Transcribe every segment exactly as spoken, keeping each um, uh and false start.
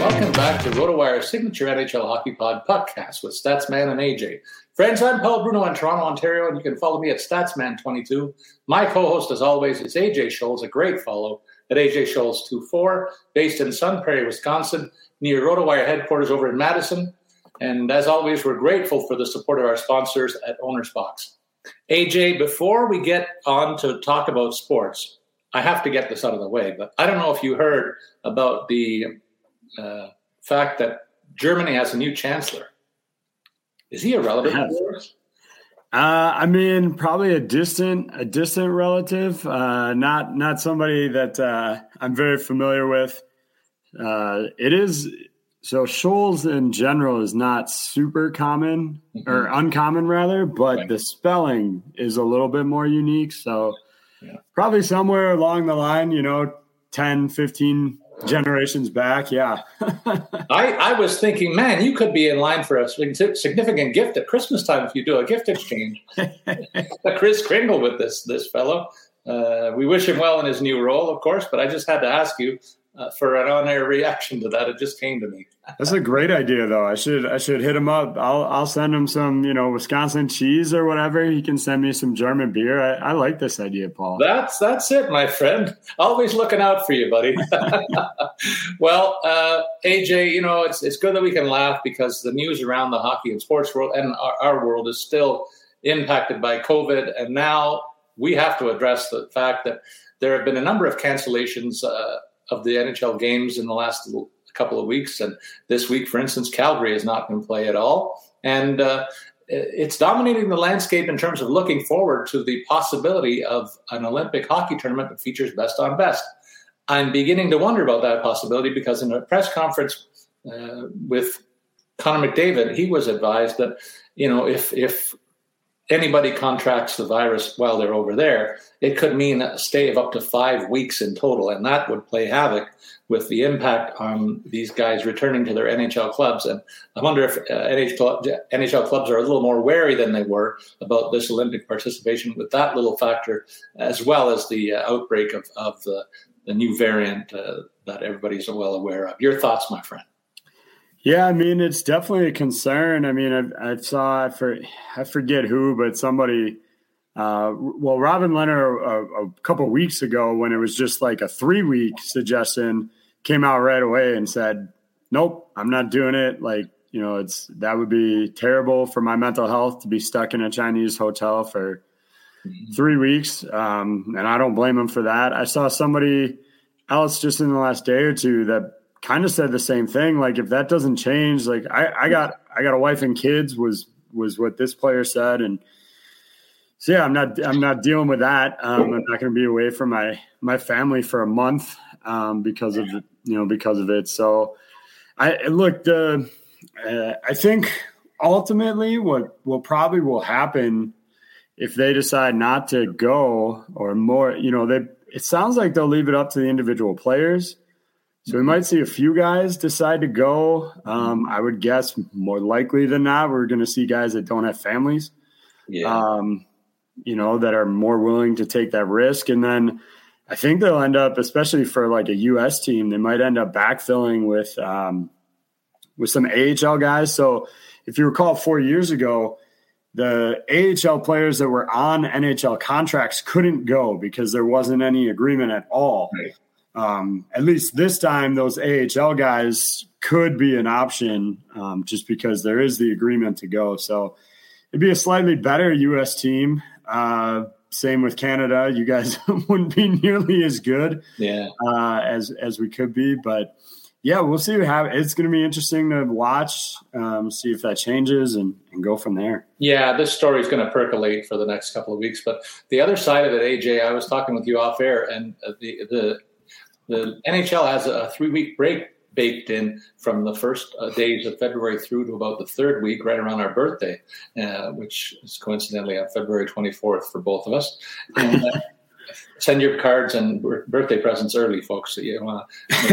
welcome back to RotoWire's signature N H L Hockey Pod podcast with Statsman and A J. Friends, I'm Paul Bruno in Toronto, Ontario, and you can follow me at Statsman twenty-two. My co-host, as always, is A J Scholes, a great follow at A J Scholes twenty-four, based in Sun Prairie, Wisconsin, near RotoWire headquarters over in Madison. And as always, we're grateful for the support of our sponsors at Owner's Box. A J, before we get on to talk about sports, I have to get this out of the way, but I don't know if you heard about the uh, fact that Germany has a new chancellor. Is he a relative of yours? Uh, I mean, probably a distant, a distant relative, uh, not not somebody that uh, I'm very familiar with. Uh, it is so Scholes in general is not super common mm-hmm. or uncommon rather, but right. the spelling is a little bit more unique. So yeah. probably somewhere along the line, you know, ten, fifteen generations back. Yeah. I, I was thinking, man, you could be in line for a significant gift at Christmas time if you do a gift exchange. Chris Kringle with this, this fellow. Uh, we wish him well in his new role, of course, but I just had to ask you uh, for an on-air reaction to that. It just came to me. That's a great idea, though. I should I should hit him up. I'll I'll send him some, you know, Wisconsin cheese or whatever. He can send me some German beer. I, I like this idea, Paul. That's that's it, my friend. Always looking out for you, buddy. Well, uh, A J, you know, it's it's good that we can laugh because the news around the hockey and sports world and our, our world is still impacted by COVID, and now we have to address the fact that there have been a number of cancellations uh, of the N H L games in the last couple of weeks. And this week, for instance, Calgary is not going to play at all. And uh, it's dominating the landscape in terms of looking forward to the possibility of an Olympic hockey tournament that features best on best. I'm beginning to wonder about that possibility because in a press conference uh, with Connor McDavid, he was advised that, you know, if if anybody contracts the virus while they're over there, it could mean a stay of up to five weeks in total, and that would play havoc with the impact on these guys returning to their N H L clubs. And I wonder if uh, N H L, N H L clubs are a little more wary than they were about this Olympic participation with that little factor, as well as the uh, outbreak of, of the, the new variant uh, that everybody's well aware of. Your thoughts, my friend? Yeah, I mean, it's definitely a concern. I mean, I, I saw, I, for, I forget who, but somebody, uh, well, Robin Leonard a, a couple of weeks ago when it was just like a three-week suggestion came out right away and said, nope, I'm not doing it. Like, you know, it's that would be terrible for my mental health to be stuck in a Chinese hotel for mm-hmm. three weeks. Um, and I don't blame him for that. I saw somebody else just in the last day or two that kind of said the same thing. Like, if that doesn't change, like I, I got, I got a wife and kids was, was what this player said. And so, yeah, I'm not, I'm not dealing with that. Um, I'm not going to be away from my, my family for a month um, because of, the, you know, because of it. So I look, the, uh, I think ultimately what will probably will happen if they decide not to go or more, you know, they, it sounds like they'll leave it up to the individual players. So we might see a few guys decide to go. Um, I would guess more likely than not, we're going to see guys that don't have families, yeah. um, you know, that are more willing to take that risk. And then I think they'll end up, especially for like a U S team, they might end up backfilling with um, with some A H L guys. So if you recall four years ago, the A H L players that were on N H L contracts couldn't go because there wasn't any agreement at all. Right. Um, at least this time, those A H L guys could be an option um, just because there is the agreement to go. So it'd be a slightly better U S team. Uh, same with Canada. You guys wouldn't be nearly as good yeah. uh, as as we could be. But, yeah, we'll see what happens. It's going to be interesting to watch, um, see if that changes and, and go from there. Yeah, this story is going to percolate for the next couple of weeks. But the other side of it, A J, I was talking with you off air, and the the – The N H L has a three-week break baked in from the first uh, days of February through to about the third week, right around our birthday, uh, which is coincidentally on February twenty-fourth for both of us. And, uh, send your cards and birthday presents early, folks. So you want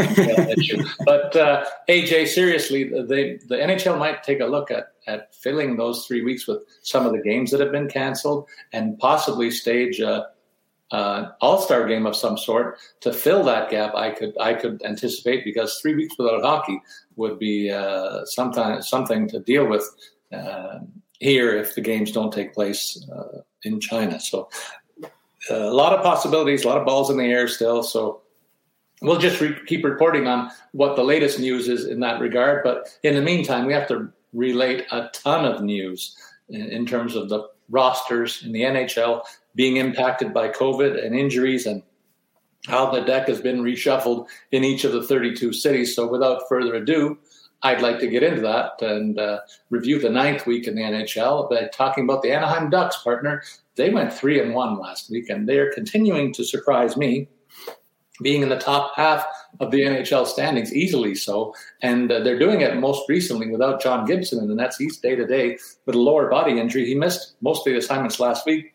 to. But uh, A J, seriously, they, the N H L might take a look at at filling those three weeks with some of the games that have been canceled and possibly stage a uh, all-star game of some sort to fill that gap, I could I could anticipate, because three weeks without hockey would be uh, sometime, something to deal with uh, here if the games don't take place uh, in China. So uh, a lot of possibilities, a lot of balls in the air still. So we'll just re- keep reporting on what the latest news is in that regard. But in the meantime, we have to relate a ton of news in, in terms of the rosters in the N H L being impacted by COVID and injuries, and how the deck has been reshuffled in each of the thirty-two cities. So without further ado, I'd like to get into that and uh, review the ninth week in the N H L by talking about the Anaheim Ducks, partner. They went three and one last week, and they're continuing to surprise me, being in the top half of the N H L standings, easily so. And uh, they're doing it most recently without John Gibson in the nets. He's day-to-day with a lower body injury. He missed most of the assignments last week.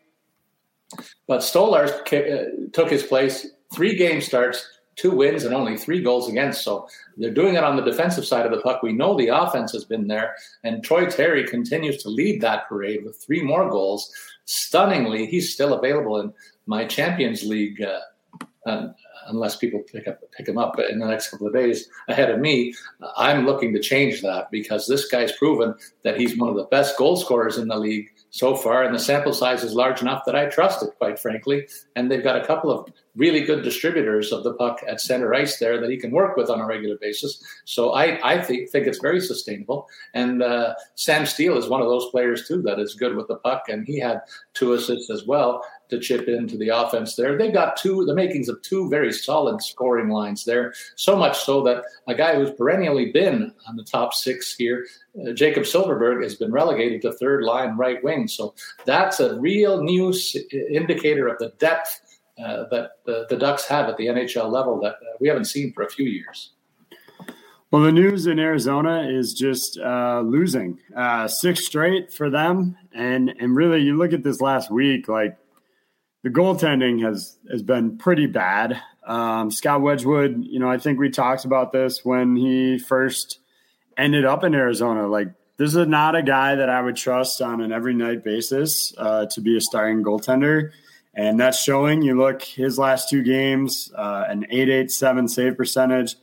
But Stolarz uh, took his place, three game starts, two wins, and only three goals against. So they're doing it on the defensive side of the puck. We know the offense has been there, and Troy Terry continues to lead that parade with three more goals. Stunningly, he's still available in my Champions League, uh, uh, unless people pick up pick him up in the next couple of days ahead of me. I'm looking to change that, because this guy's proven that he's one of the best goal scorers in the league so far, and the sample size is large enough that I trust it, quite frankly. And they've got a couple of really good distributors of the puck at center ice there that he can work with on a regular basis. So I, I think, think it's very sustainable. And uh, Sam Steele is one of those players, too, that is good with the puck, and he had two assists as well to chip into the offense there. They've got two, the makings of two very solid scoring lines there, so much so that a guy who's perennially been on the top six here, uh, Jacob Silverberg, has been relegated to third line right wing. So that's a real new s- indicator of the depth uh, that the, the Ducks have at the N H L level that uh, we haven't seen for a few years. Well, the news in Arizona is just uh, losing uh, six straight for them. And, and really, you look at this last week, like, the goaltending has, has been pretty bad. Um, Scott Wedgwood, you know, I think we talked about this when he first ended up in Arizona. Like, this is not a guy that I would trust on an every night basis uh, to be a starting goaltender. And that's showing. You look, his last two games, uh, an eight eighty-seven save percentage.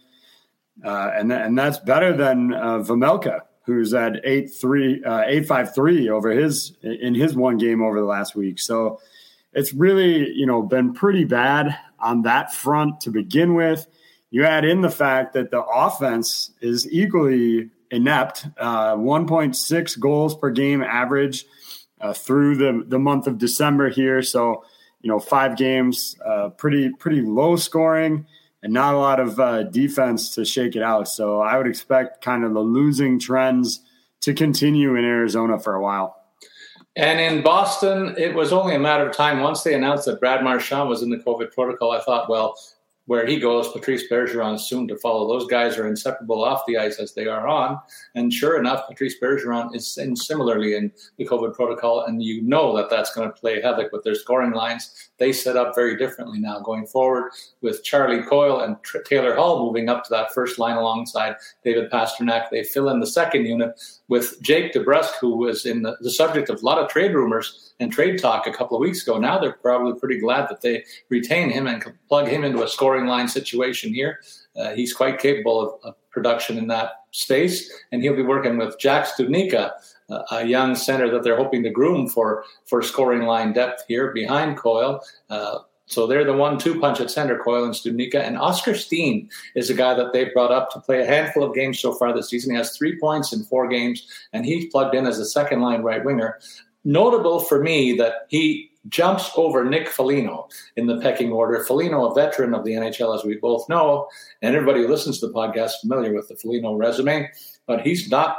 Uh, and, th- and that's better than uh, Vejmelka, who's at eight fifty-three over his, in his one game over the last week. So, it's really, you know, been pretty bad on that front to begin with. You add in the fact that the offense is equally inept, uh, one point six goals per game average uh, through the, the month of December here. So, you know, five games, uh, pretty pretty low scoring and not a lot of uh, defense to shake it out. So I would expect kind of the losing trends to continue in Arizona for a while. And in Boston, it was only a matter of time. Once they announced that Brad Marchand was in the COVID protocol, I thought, well, where he goes, Patrice Bergeron is soon to follow. Those guys are inseparable off the ice as they are on. And sure enough, Patrice Bergeron is in similarly in the COVID protocol. And you know that that's going to play havoc with their scoring lines. They set up very differently now going forward, with Charlie Coyle and Tr- Taylor Hall moving up to that first line alongside David Pasternak. They fill in the second unit with Jake DeBrusk, who was in the, the subject of a lot of trade rumors and trade talk a couple of weeks ago. Now they're probably pretty glad that they retain him and can plug him into a scoring line situation here. Uh, he's quite capable of, of production in that space, and he'll be working with Jack Studnicka, uh, a young center that they're hoping to groom for, for scoring line depth here behind Coyle. Uh, So they're the one two punch at center, Coyle and Studnicka. And Oscar Steen is a guy that they've brought up to play a handful of games so far this season. He has three points in four games, and he's plugged in as a second-line right winger. Notable for me that he jumps over Nick Foligno in the pecking order. Foligno, a veteran of the N H L, as we both know, and everybody who listens to the podcast is familiar with the Foligno resume, but he's not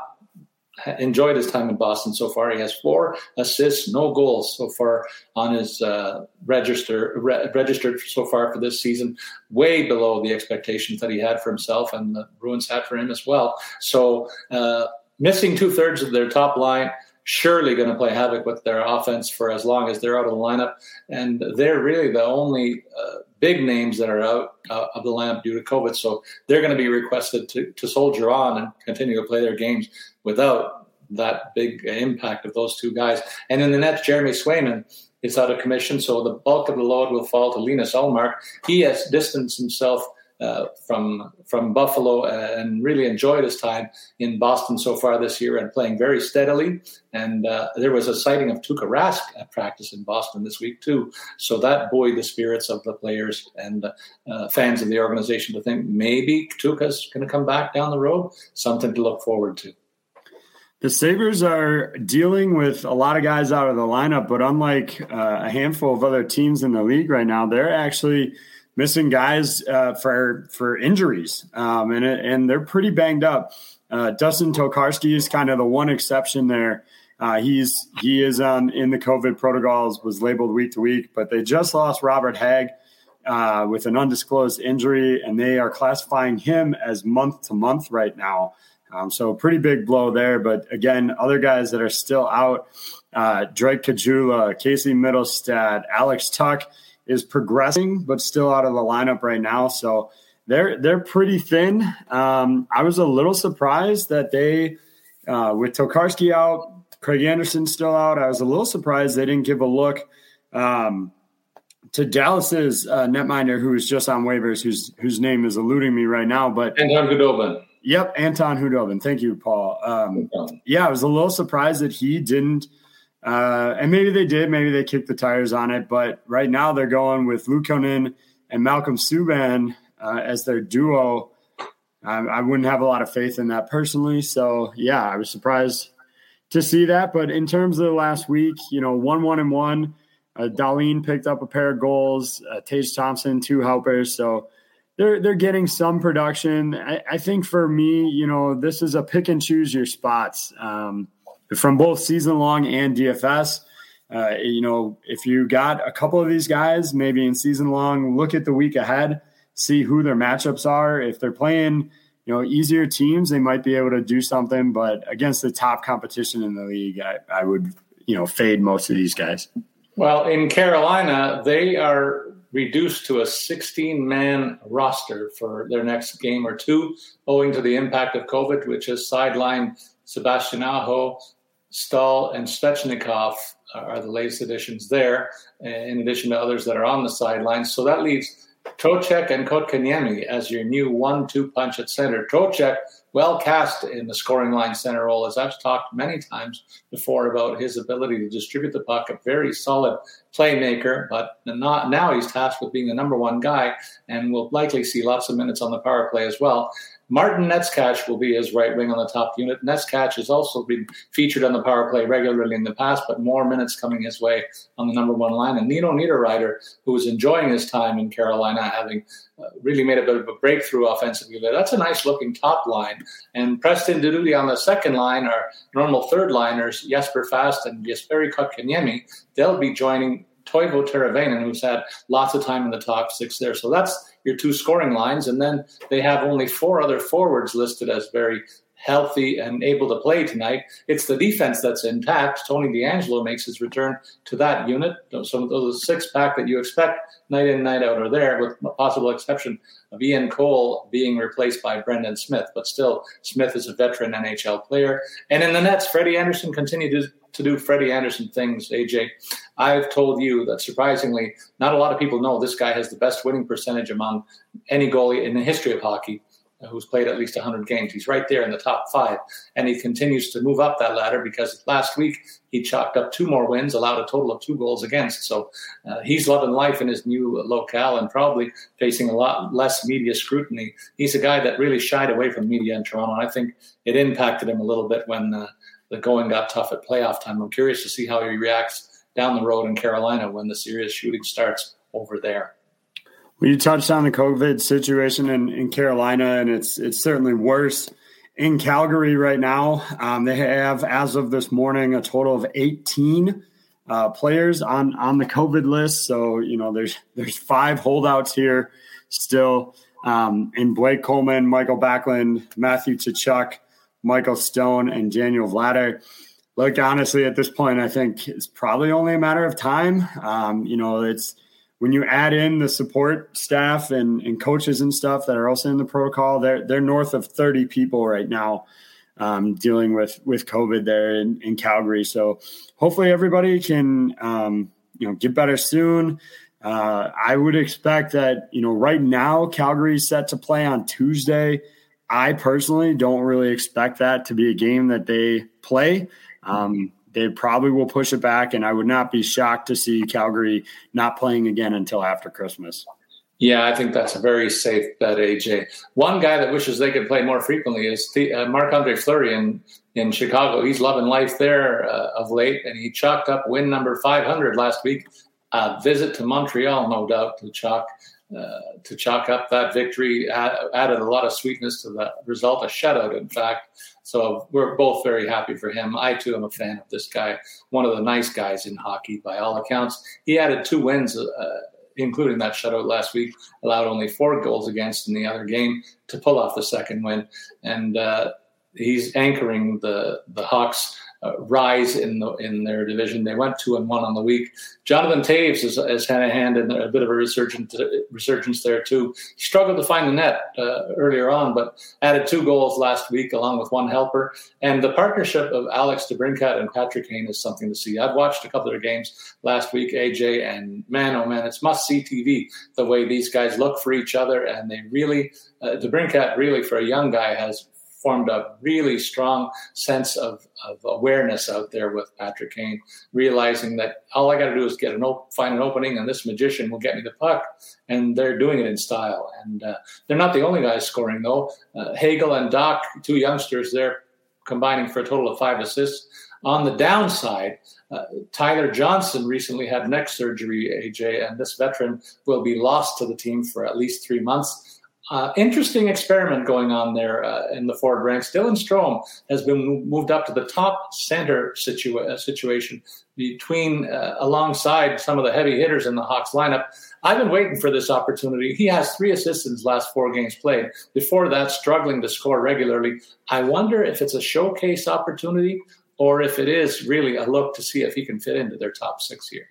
enjoyed his time in Boston so far. He has four assists, no goals so far on his uh, register re- registered so far for this season, way below the expectations that he had for himself and the Bruins had for him as well. So uh, missing two-thirds of their top line, surely going to play havoc with their offense for as long as they're out of the lineup. And they're really the only uh, big names that are out uh, of the lineup due to COVID. So they're going to be requested to, to soldier on and continue to play their games without that big impact of those two guys. And in the net, Jeremy Swayman is out of commission, so the bulk of the load will fall to Linus Ullmark. He has distanced himself uh, from from Buffalo and really enjoyed his time in Boston so far this year and playing very steadily. And uh, there was a sighting of Tuukka Rask at practice in Boston this week too. So that buoyed the spirits of the players and uh, fans of the organization to think maybe Tuukka's going to come back down the road. Something to look forward to. The Sabres are dealing with a lot of guys out of the lineup, but unlike uh, a handful of other teams in the league right now, they're actually missing guys uh, for for injuries, um, and and they're pretty banged up. Uh, Dustin Tokarski is kind of the one exception there. Uh, he's he is um, in the COVID protocols, was labeled week to week, but they just lost Robert Hagg uh, with an undisclosed injury, and they are classifying him as month to month right now. Um, so a pretty big blow there. But again, other guys that are still out, uh, Drake Caggiula, Casey Middlestad, Alex Tuck is progressing, but still out of the lineup right now. So they're they're pretty thin. Um, I was a little surprised that they, uh, with Tokarski out, Craig Anderson still out, I was a little surprised they didn't give a look um, to Dallas's uh, netminder, who is just on waivers, whose whose name is eluding me right now. But Anton Khudobin. Yep, Anton Khudobin. Thank you, Paul. Um, yeah, I was a little surprised that he didn't, uh, and maybe they did, maybe they kicked the tires on it, but right now they're going with Luukkonen and Malcolm Subban uh, as their duo. Um, I wouldn't have a lot of faith in that personally, so yeah, I was surprised to see that. But in terms of the last week, you know, one, one, and one, uh, Dahlin picked up a pair of goals, uh, Tage Thompson, two helpers, so They're they're getting some production. I, I think for me, you know, this is a pick and choose your spots um, from both season long and D F S. Uh, you know, if you got a couple of these guys, maybe in season long, look at the week ahead, see who their matchups are. If they're playing, you know, easier teams, they might be able to do something. But against the top competition in the league, I, I would, you know, fade most of these guys. Well, in Carolina, they are reduced to a sixteen-man roster for their next game or two, owing to the impact of COVID, which has sidelined Sebastian Aho, Stahl, and Svechnikov are the latest additions there, in addition to others that are on the sidelines. So that leaves Trocheck and Kotkaniemi as your new one two punch at center. Trocheck, well cast in the scoring line center role, as I've talked many times before about his ability to distribute the puck, a very solid playmaker, but not now he's tasked with being the number one guy and will likely see lots of minutes on the power play as well. Martin Netskach will be his right wing on the top unit. Netskach has also been featured on the power play regularly in the past, but more minutes coming his way on the number one line. And Nino Niederreiter, who is enjoying his time in Carolina, having uh, really made a bit of a breakthrough offensively there. That's a nice-looking top line. And Preston Duduti on the second line are normal third-liners, Jesper Fast and Jesperi Kotkaniemi. They'll be joining Toivo Teravainen, who's had lots of time in the top six there. So that's your two scoring lines. And then they have only four other forwards listed as very healthy and able to play tonight. It's the defense that's intact. Tony DeAngelo makes his return to that unit. So those six-pack that you expect night in, night out are there, with the possible exception of Ian Cole being replaced by Brendan Smith. But still, Smith is a veteran N H L player. And in the nets, Freddie Anderson continued to to do Freddie Anderson things, A J. I've told you that, surprisingly, not a lot of people know this guy has the best winning percentage among any goalie in the history of hockey who's played at least one hundred games. He's right there in the top five, and he continues to move up that ladder because last week he chalked up two more wins, allowed a total of two goals against. So uh, he's loving life in his new locale and probably facing a lot less media scrutiny. He's a guy that really shied away from media in Toronto, and I think it impacted him a little bit when uh, the going got tough at playoff time. I'm curious to see how he reacts down the road in Carolina when the serious shooting starts over there. Well, you touched on the COVID situation in, in Carolina, and it's it's certainly worse in Calgary right now. Um, they have, as of this morning, a total of eighteen uh, players on, on the COVID list. So, you know, there's there's five holdouts here still. Um, and Blake Coleman, Michael Backlund, Matthew Tkachuk, Michael Stone, and Daniel Vladar. Look, honestly, at this point, I think it's probably only a matter of time. Um, you know, it's when you add in the support staff and, and coaches and stuff that are also in the protocol, they're they're north of thirty people right now um, dealing with with COVID there in, in Calgary. So hopefully everybody can um, you know, get better soon. Uh, I would expect that, you know, right now Calgary is set to play on Tuesday. I personally don't really expect that to be a game that they play. Um, they probably will push it back, and I would not be shocked to see Calgary not playing again until after Christmas. Yeah, I think that's a very safe bet, A J. One guy that wishes they could play more frequently is the, uh, Marc-Andre Fleury in, in Chicago. He's loving life there uh, of late, and he chalked up win number five hundred last week. Uh, visit to Montreal, no doubt, to chalk uh, to chalk up that victory. Add, added a lot of sweetness to the result, a shutout, in fact. So we're both very happy for him. I, too, am a fan of this guy, one of the nice guys in hockey by all accounts. He added two wins, uh, including that shutout last week, allowed only four goals against in the other game to pull off the second win. And uh, he's anchoring the, the Hawks' Uh, rise in the in their division. They went two and one on the week. Jonathan Toews has, has had a hand in a bit of a resurgence resurgence there too. Struggled to find the net uh, earlier on, but added two goals last week along with one helper. And the partnership of Alex DeBrincat and Patrick Kane is something to see. I've watched a couple of their games last week, A J, and man, oh man, it's must see T V the way these guys look for each other, and they really uh, DeBrincat really for a young guy has formed a really strong sense of, of awareness out there with Patrick Kane, realizing that all I got to do is get an op- find an opening, and this magician will get me the puck. And they're doing it in style. And uh, they're not the only guys scoring, though. Uh, Hagel and Doc, two youngsters, they're combining for a total of five assists. On the downside, uh, Tyler Johnson recently had neck surgery, A J, and this veteran will be lost to the team for at least three months. Uh, interesting experiment going on there uh, in the forward ranks. Dylan Strome has been moved up to the top center situa- situation between uh, alongside some of the heavy hitters in the Hawks lineup. I've been waiting for this opportunity. He has three assists in his last four games played. Before that, struggling to score regularly. I wonder if it's a showcase opportunity or if it is really a look to see if he can fit into their top six here.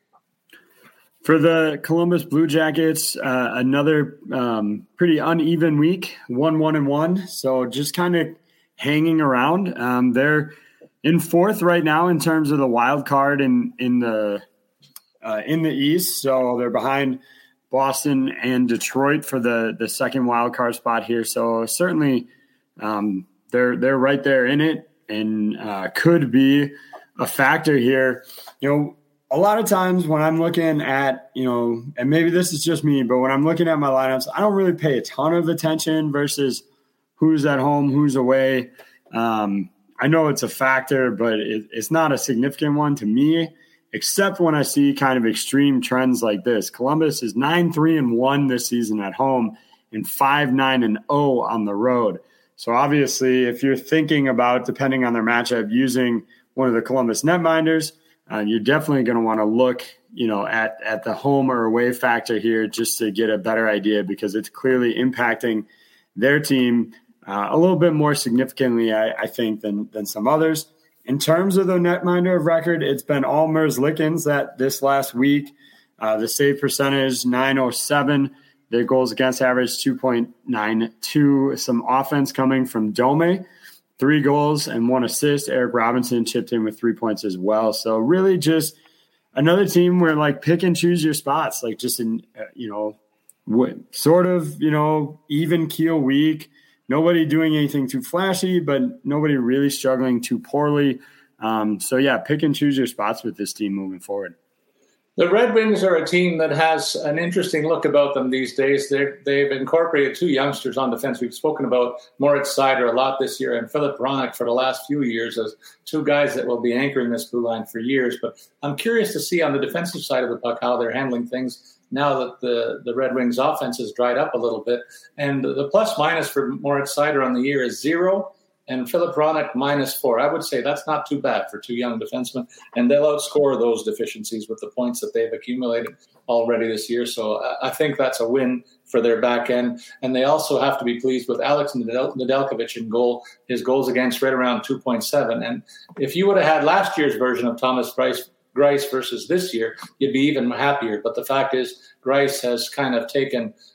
For the Columbus Blue Jackets, uh, another um, pretty uneven week, one, one, and one. So just kind of hanging around. Um, they're in fourth right now in terms of the wild card in in the uh, in the East. So they're behind Boston and Detroit for the the second wild card spot here. So certainly um, they're they're right there in it and uh, could be a factor here. You know. A lot of times when I'm looking at, you know, and maybe this is just me, but when I'm looking at my lineups, I don't really pay a ton of attention versus who's at home, who's away. Um, I know it's a factor, but it, it's not a significant one to me, except when I see kind of extreme trends like this. Columbus is nine three and one this season at home and five nine and oh on the road. So obviously, if you're thinking about, depending on their matchup, using one of the Columbus netminders, Uh, you're definitely going to want to look, you know, at, at the home or away factor here just to get a better idea because it's clearly impacting their team uh, a little bit more significantly, I, I think, than than some others. In terms of the netminder of record, it's been all Merzlikins that this last week. Uh, the save percentage, nine oh seven. Their goals against average, two point nine two. Some offense coming from Dome. Three goals and one assist. Eric Robinson chipped in with three points as well. So really just another team where, like, pick and choose your spots, like just in, uh, you know, w- sort of, you know, even keel week. Nobody doing anything too flashy, but nobody really struggling too poorly. Um, so, yeah, pick and choose your spots with this team moving forward. The Red Wings are a team that has an interesting look about them these days. They're, they've incorporated two youngsters on defense. We've spoken about Moritz Seider a lot this year and Philip Hronek for the last few years as two guys that will be anchoring this blue line for years. But I'm curious to see on the defensive side of the puck how they're handling things now that the, the Red Wings offense has dried up a little bit. And the plus minus for Moritz Seider on the year is zero. And Philip Hronek minus four. I would say that's not too bad for two young defensemen. And they'll outscore those deficiencies with the points that they've accumulated already this year. So I think that's a win for their back end. And they also have to be pleased with Alex Nedel- Nedeljkovic in goal. His goals against right around two point seven. And if you would have had last year's version of Thomas Greiss, Greiss versus this year, you'd be even happier. But the fact is, Greiss has kind of taken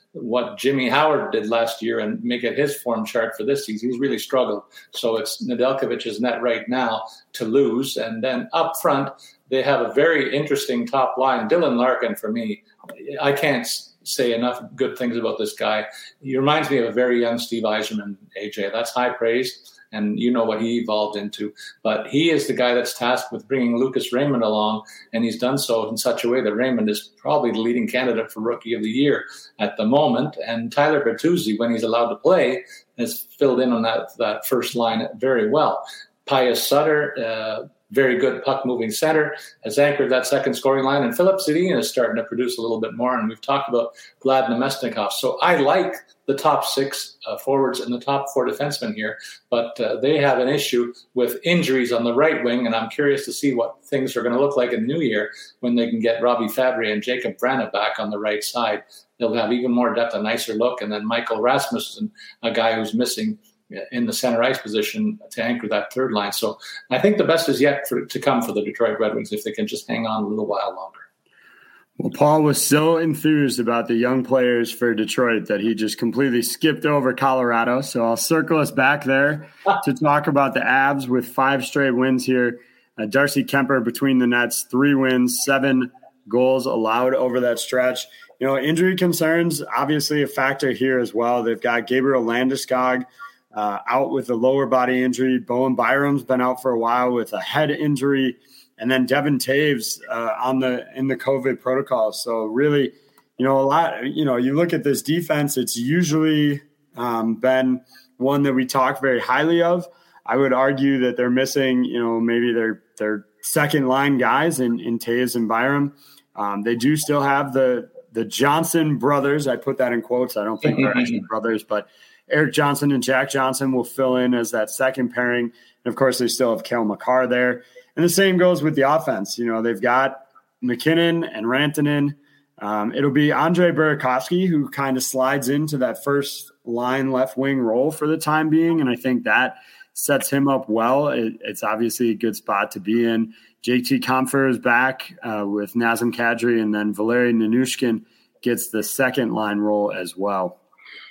what Jimmy Howard did last year and make it his form chart for this season. He's really struggled. So it's Nedeljkovic's net right now to lose. And then up front, they have a very interesting top line. Dylan Larkin, for me, I can't say enough good things about this guy. He reminds me of a very young Steve Yzerman, A J. That's high praise. And you know what he evolved into. But he is the guy that's tasked with bringing Lucas Raymond along, and he's done so in such a way that Raymond is probably the leading candidate for Rookie of the Year at the moment. And Tyler Bertuzzi, when he's allowed to play, has filled in on that, that first line very well. Pius Sutter, uh, very good puck-moving center, has anchored that second scoring line. And Philip Zadina is starting to produce a little bit more. And we've talked about Vlad Nemesnikov. So I like the top six uh, forwards and the top four defensemen here. But uh, they have an issue with injuries on the right wing. And I'm curious to see what things are going to look like in the new year when they can get Robbie Fabbri and Jacob Vrana back on the right side. They'll have even more depth, a nicer look. And then Michael Rasmussen, a guy who's missing in the center ice position to anchor that third line. So I think the best is yet for, to come for the Detroit Red Wings if they can just hang on a little while longer. Well, Paul was so enthused about the young players for Detroit that he just completely skipped over Colorado. So I'll circle us back there to talk about the Avs with five straight wins here. Uh, Darcy Kemper between the nets, three wins, seven goals allowed over that stretch. You know, injury concerns, obviously a factor here as well. They've got Gabriel Landeskog Uh, out with a lower body injury. Bowen Byram's been out for a while with a head injury, and then Devin Taves uh, on the in the COVID protocol. So really, you know, a lot. You know, you look at this defense; it's usually um, been one that we talk very highly of. I would argue that they're missing, you know, maybe their their second line guys in, in Taves and Byram. Um, they do still have the the Johnson brothers. I put that in quotes. I don't think they're actually brothers, but Eric Johnson and Jack Johnson will fill in as that second pairing. And, of course, they still have Cale Makar there. And the same goes with the offense. You know, they've got McKinnon and Rantanen. Um, it'll be Andre Burakovsky who kind of slides into that first line left wing role for the time being, and I think that sets him up well. It, it's obviously a good spot to be in. J T Compher is back uh, with Nazem Kadri, and then Valeri Ninushkin gets the second line role as well.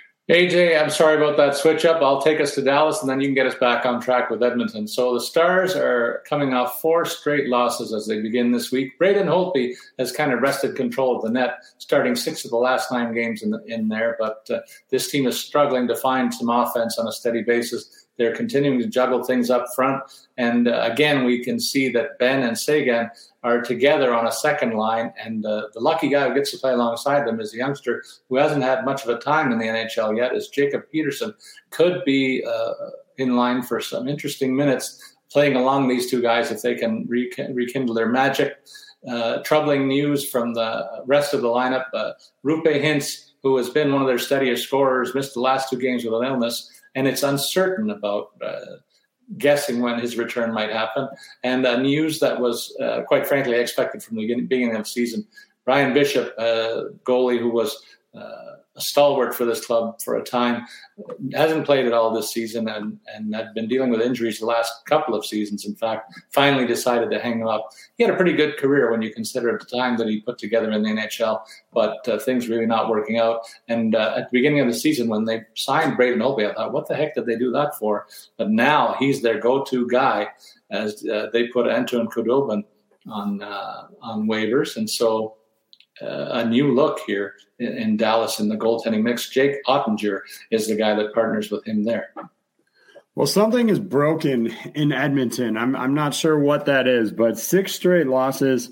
A J, I'm sorry about that switch up. I'll take us to Dallas, and then you can get us back on track with Edmonton. So the Stars are coming off four straight losses as they begin this week. Braden Holtby has kind of wrested control of the net, starting six of the last nine games in, the, in there. But uh, this team is struggling to find some offense on a steady basis. They're continuing to juggle things up front. And uh, again, we can see that Ben and Sagan are together on a second line. And uh, the lucky guy who gets to play alongside them is a youngster who hasn't had much of a time in the N H L yet, is Jacob Peterson. Could be uh, in line for some interesting minutes playing along these two guys if they can re- rekindle their magic. Uh, troubling news from the rest of the lineup. Uh, Rupe Hintz, who has been one of their steadiest scorers, missed the last two games with an illness. And it's uncertain about uh, guessing when his return might happen. And uh, news that was, uh, quite frankly, expected from the beginning of the season. Ryan Bishop, uh, goalie who was uh, a stalwart for this club for a time, hasn't played at all this season and, and had been dealing with injuries the last couple of seasons. In fact, finally decided to hang up. He had a pretty good career when you consider at the time that he put together in the N H L, but uh, things really not working out. And uh, at the beginning of the season, when they signed Braden Holtby, I thought, what the heck did they do that for? But now he's their go-to guy as uh, they put Antoine Khudobin on, uh, on waivers. And so Uh, a new look here in, in Dallas in the goaltending mix. Jake Ottinger is the guy that partners with him there. Well, something is broken in Edmonton. I'm I'm not sure what that is, but six straight losses.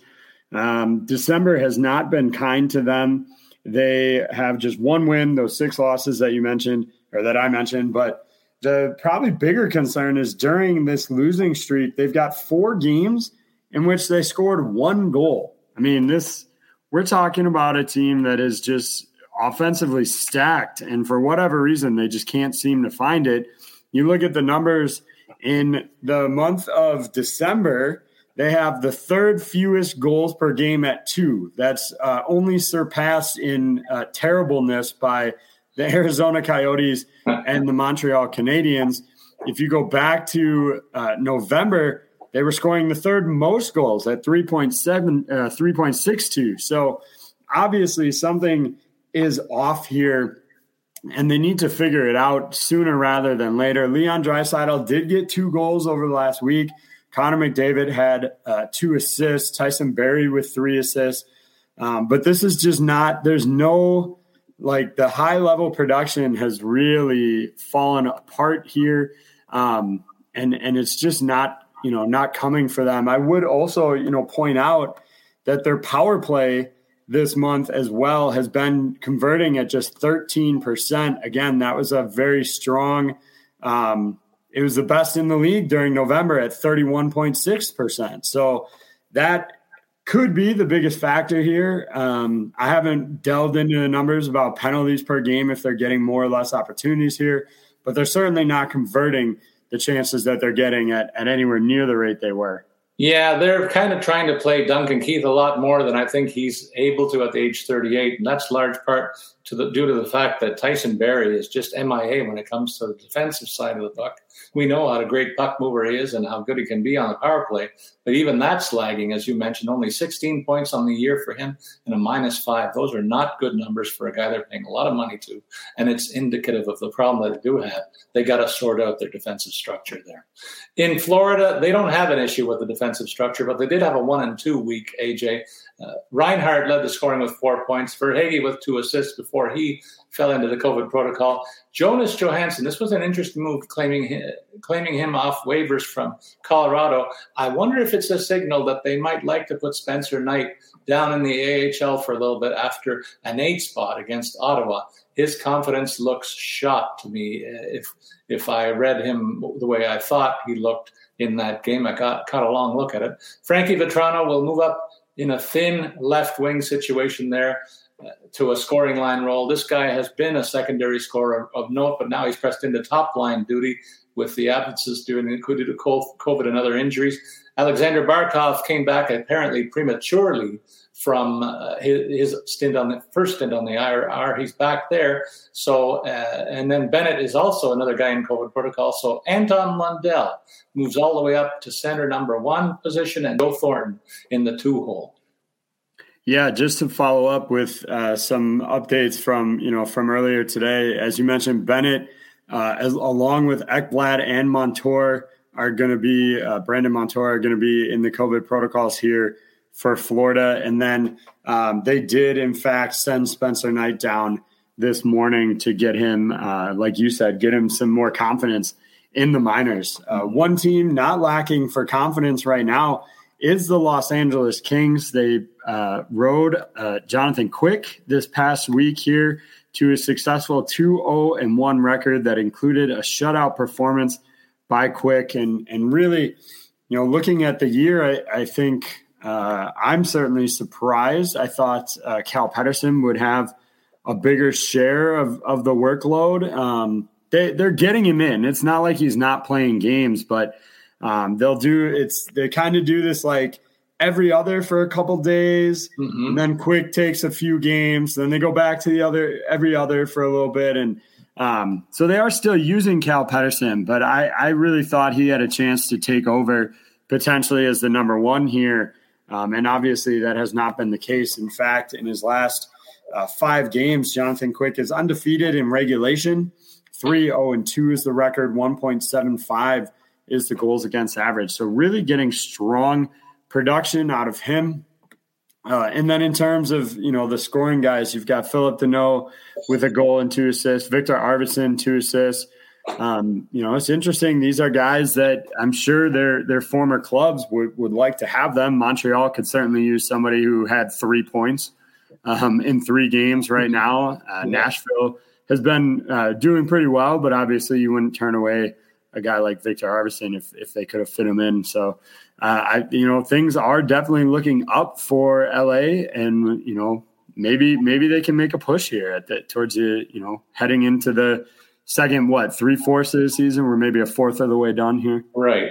Um, December has not been kind to them. They have just one win, those six losses that you mentioned, or that I mentioned. But the probably bigger concern is during this losing streak, they've got four games in which they scored one goal. I mean, this – we're talking about a team that is just offensively stacked, and for whatever reason, they just can't seem to find it. You look at the numbers in the month of December, they have the third fewest goals per game at two. That's uh, only surpassed in uh, terribleness by the Arizona Coyotes and the Montreal Canadiens. If you go back to uh, November, they were scoring the third most goals at three point seven, uh, three point six two. So obviously something is off here, and they need to figure it out sooner rather than later. Leon Draisaitl did get two goals over the last week. Connor McDavid had uh, two assists. Tyson Barrie with three assists. Um, but this is just not – there's no – like the high-level production has really fallen apart here, um, and and it's just not – you know, not coming for them. I would also, you know, point out that their power play this month as well has been converting at just thirteen percent. Again, that was a very strong, um, it was the best in the league during November at thirty-one point six percent. So that could be the biggest factor here. Um, I haven't delved into the numbers about penalties per game, if they're getting more or less opportunities here, but they're certainly not converting the chances that they're getting at, at anywhere near the rate they were. Yeah, they're kind of trying to play Duncan Keith a lot more than I think he's able to at the age thirty-eight. And that's large part to the due to the fact that Tyson Barrie is just M I A when it comes to the defensive side of the puck. We know what a great puck mover he is and how good he can be on the power play. But even that's lagging, as you mentioned, only sixteen points on the year for him and a minus five. Those are not good numbers for a guy they're paying a lot of money to. And it's indicative of the problem that they do have. They got to sort out their defensive structure there. In Florida, they don't have an issue with the defensive structure, but they did have a one and two week, A J. Uh, Reinhart led the scoring with four points. Verhaeghe with two assists before he fell into the COVID protocol. Jonas Johansson, this was an interesting move, claiming him, claiming him off waivers from Colorado. I wonder if it's a signal that they might like to put Spencer Knight down in the A H L for a little bit after an eight spot against Ottawa. His confidence looks shot to me. If if I read him the way I thought he looked in that game, I got caught a long look at it. Frankie Vetrano will move up in a thin left wing situation there uh, to a scoring line role. This guy has been a secondary scorer of note, but now he's pressed into top line duty with the absences due to COVID and other injuries. Alexander Barkov came back apparently prematurely from uh, his, his stint on the first stint on the I R R. He's back there. So, uh, and then Bennett is also another guy in COVID protocol. So Anton Lundell moves all the way up to center number one position, and Joe Thornton in the two hole. Yeah, just to follow up with uh, some updates from, you know, from earlier today, as you mentioned, Bennett, uh, as, along with Ekblad and Montour are going to be, uh, Brandon Montour are going to be in the COVID protocols here for Florida. And then um, they did, in fact, send Spencer Knight down this morning to get him, uh, like you said, get him some more confidence in the minors. Uh, one team not lacking for confidence right now is the Los Angeles Kings. They uh, rode uh, Jonathan Quick this past week here to a successful two oh and one record that included a shutout performance by Quick. And and really, you know, looking at the year, I, I think uh, I'm certainly surprised. I thought uh, Cal Peterson would have a bigger share of, of the workload. Um, they, they're getting him in. It's not like he's not playing games, but um, they'll do it's. They kind of do this like every other for a couple days, mm-hmm. and then Quick takes a few games. Then they go back to the other every other for a little bit, and um, so they are still using Cal Peterson. But I, I really thought he had a chance to take over potentially as the number one here, um, and obviously that has not been the case. In fact, in his last uh, five games, Jonathan Quick is undefeated in regulation. three oh and two is the record. one point seven five is the goals against average. So really getting strong production out of him. Uh, and then in terms of, you know, the scoring guys, you've got Philip Deneau with a goal and two assists, Victor Arvidsson, two assists. Um, you know, it's interesting. These are guys that I'm sure their their former clubs would, would like to have them. Montreal could certainly use somebody who had three points um, in three games right now. Uh, Nashville has been uh, doing pretty well, but obviously you wouldn't turn away a guy like Victor Arvidsson if, if they could have fit him in. So, uh, I, you know, things are definitely looking up for L A, and, you know, maybe, maybe they can make a push here at the, towards the, you know, heading into the second, what, three fourths of the season. We're maybe a fourth of the way done here. Right.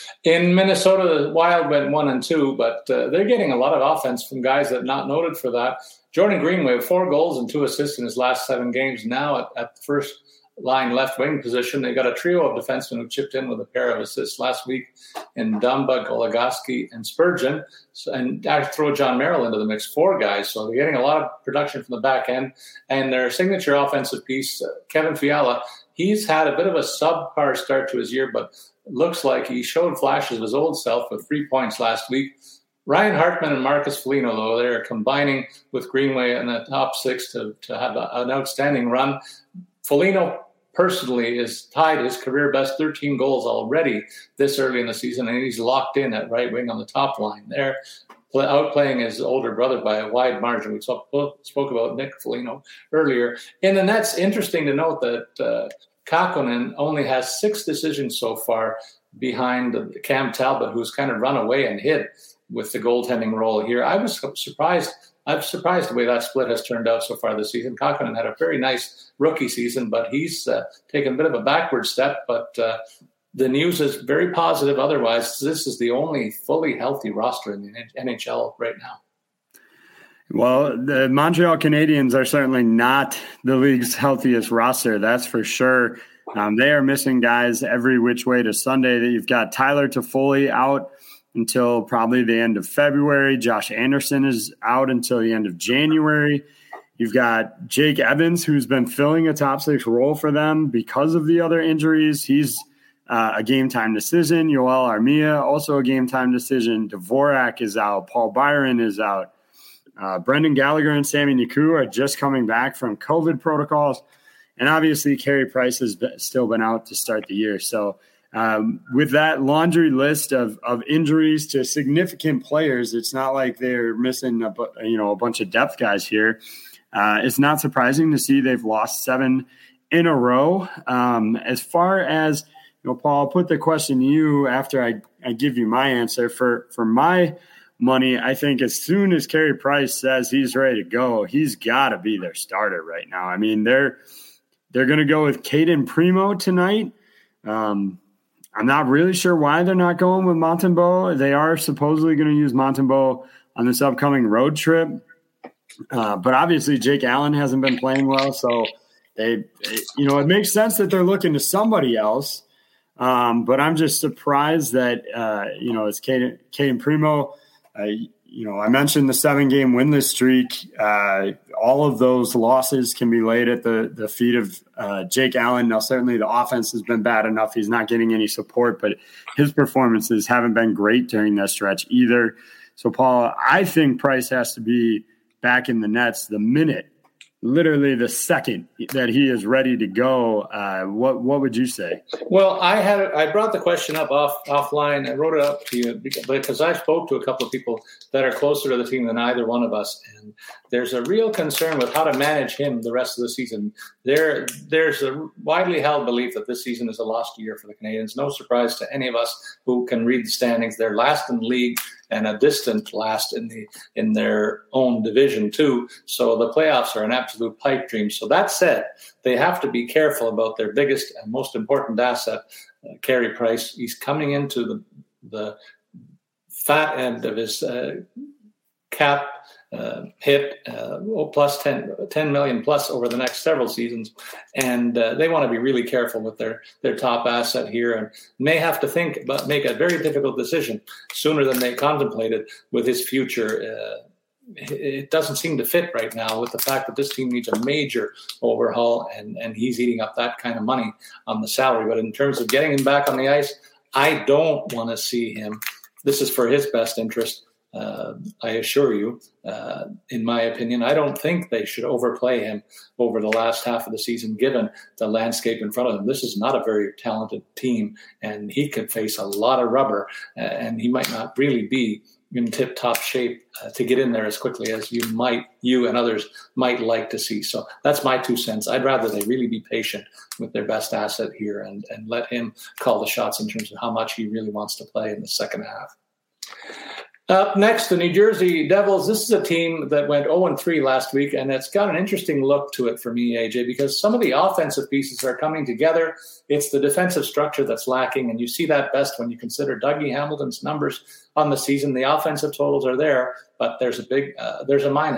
In Minnesota, the Wild went one and two, but uh, they're getting a lot of offense from guys that are not noted for that. Jordan Greenway, four goals and two assists in his last seven games now at, at the first line left wing position. They got a trio of defensemen who chipped in with a pair of assists last week in Dumba, Goligoski, and Spurgeon. So, and I throw John Merrill into the mix, four guys. So they're getting a lot of production from the back end. And their signature offensive piece, uh, Kevin Fiala, he's had a bit of a subpar start to his year, but looks like he showed flashes of his old self with three points last week. Ryan Hartman and Marcus Foligno, though, they're combining with Greenway in the top six to, to have a, an outstanding run. Foligno personally has tied his career best thirteen goals already this early in the season, and he's locked in at right wing on the top line there, outplaying his older brother by a wide margin. We spoke, spoke about Nick Foligno earlier. In the Nets, interesting to note that uh, Kakkonen only has six decisions so far behind Cam Talbot, who's kind of run away and hid with the goaltending role here. I was surprised. I'm surprised the way that split has turned out so far this season. Kakkonen had a very nice rookie season, but he's uh, taken a bit of a backward step. But uh, the news is very positive otherwise. This is the only fully healthy roster in the N H L right now. Well, the Montreal Canadiens are certainly not the league's healthiest roster, that's for sure. Um, they are missing guys every which way to Sunday. You've got Tyler Toffoli out until probably the end of February. Josh Anderson is out until the end of January. You've got Jake Evans, who's been filling a top six role for them because of the other injuries. He's uh, a game-time decision. Yoel Armia, also a game-time decision. Dvorak is out. Paul Byron is out. Uh, Brendan Gallagher and Sami Niku are just coming back from COVID protocols. And obviously, Carey Price has been, still been out to start the year. So um, with that laundry list of, of injuries to significant players, it's not like they're missing a, you know, a bunch of depth guys here. Uh, it's not surprising to see they've lost seven in a row. Um, as far as, you know, Paul, I'll put the question to you after I, I give you my answer. For, for my money, I think as soon as Carey Price says he's ready to go, he's got to be their starter right now. I mean, they're they're going to go with Caden Primo tonight. Um, I'm not really sure why they're not going with Montembeault. They are supposedly going to use Montembeault on this upcoming road trip. Uh, but obviously Jake Allen hasn't been playing well, so they, you know, it makes sense that they're looking to somebody else. Um, but I'm just surprised that, uh, you know, it's Caden, Caden Primo. Uh, you know, I mentioned the seven-game winless streak. Uh, all of those losses can be laid at the, the feet of uh, Jake Allen. Now, certainly the offense has been bad enough. He's not getting any support, but his performances haven't been great during that stretch either. So, Paul, I think Price has to be back in the Nets the minute, literally the second that he is ready to go. Uh, what what would you say? Well, I had I brought the question up off offline. I wrote it up to you because I spoke to a couple of people that are closer to the team than either one of us, and there's a real concern with how to manage him the rest of the season. There, there's a widely held belief that this season is a lost year for the Canadiens. No surprise to any of us who can read the standings. They're last in the league and a distant last in the in their own division too. So the playoffs are an absolute pipe dream. So that said, they have to be careful about their biggest and most important asset, uh, Carey Price. He's coming into the the fat end of his uh, cap uh, hit, uh, oh, plus ten, ten million plus over the next several seasons. And uh, they want to be really careful with their, their top asset here and may have to think about, make a very difficult decision sooner than they contemplated with his future. Uh, it doesn't seem to fit right now with the fact that this team needs a major overhaul and, and he's eating up that kind of money on the salary. But in terms of getting him back on the ice, I don't want to see him. This is for his best interest. Uh, I assure you, uh, in my opinion, I don't think they should overplay him over the last half of the season, given the landscape in front of them. This is not a very talented team, and he could face a lot of rubber, and he might not really be in tip-top shape uh, to get in there as quickly as you might, you and others might like to see. So that's my two cents. I'd rather they really be patient with their best asset here and, and let him call the shots in terms of how much he really wants to play in the second half. Up next, the New Jersey Devils. This is a team that went oh and three last week, and it's got an interesting look to it for me, A J, because some of the offensive pieces are coming together. It's the defensive structure that's lacking, and you see that best when you consider Dougie Hamilton's numbers on the season. The offensive totals are there, but there's a big, uh, there's a minus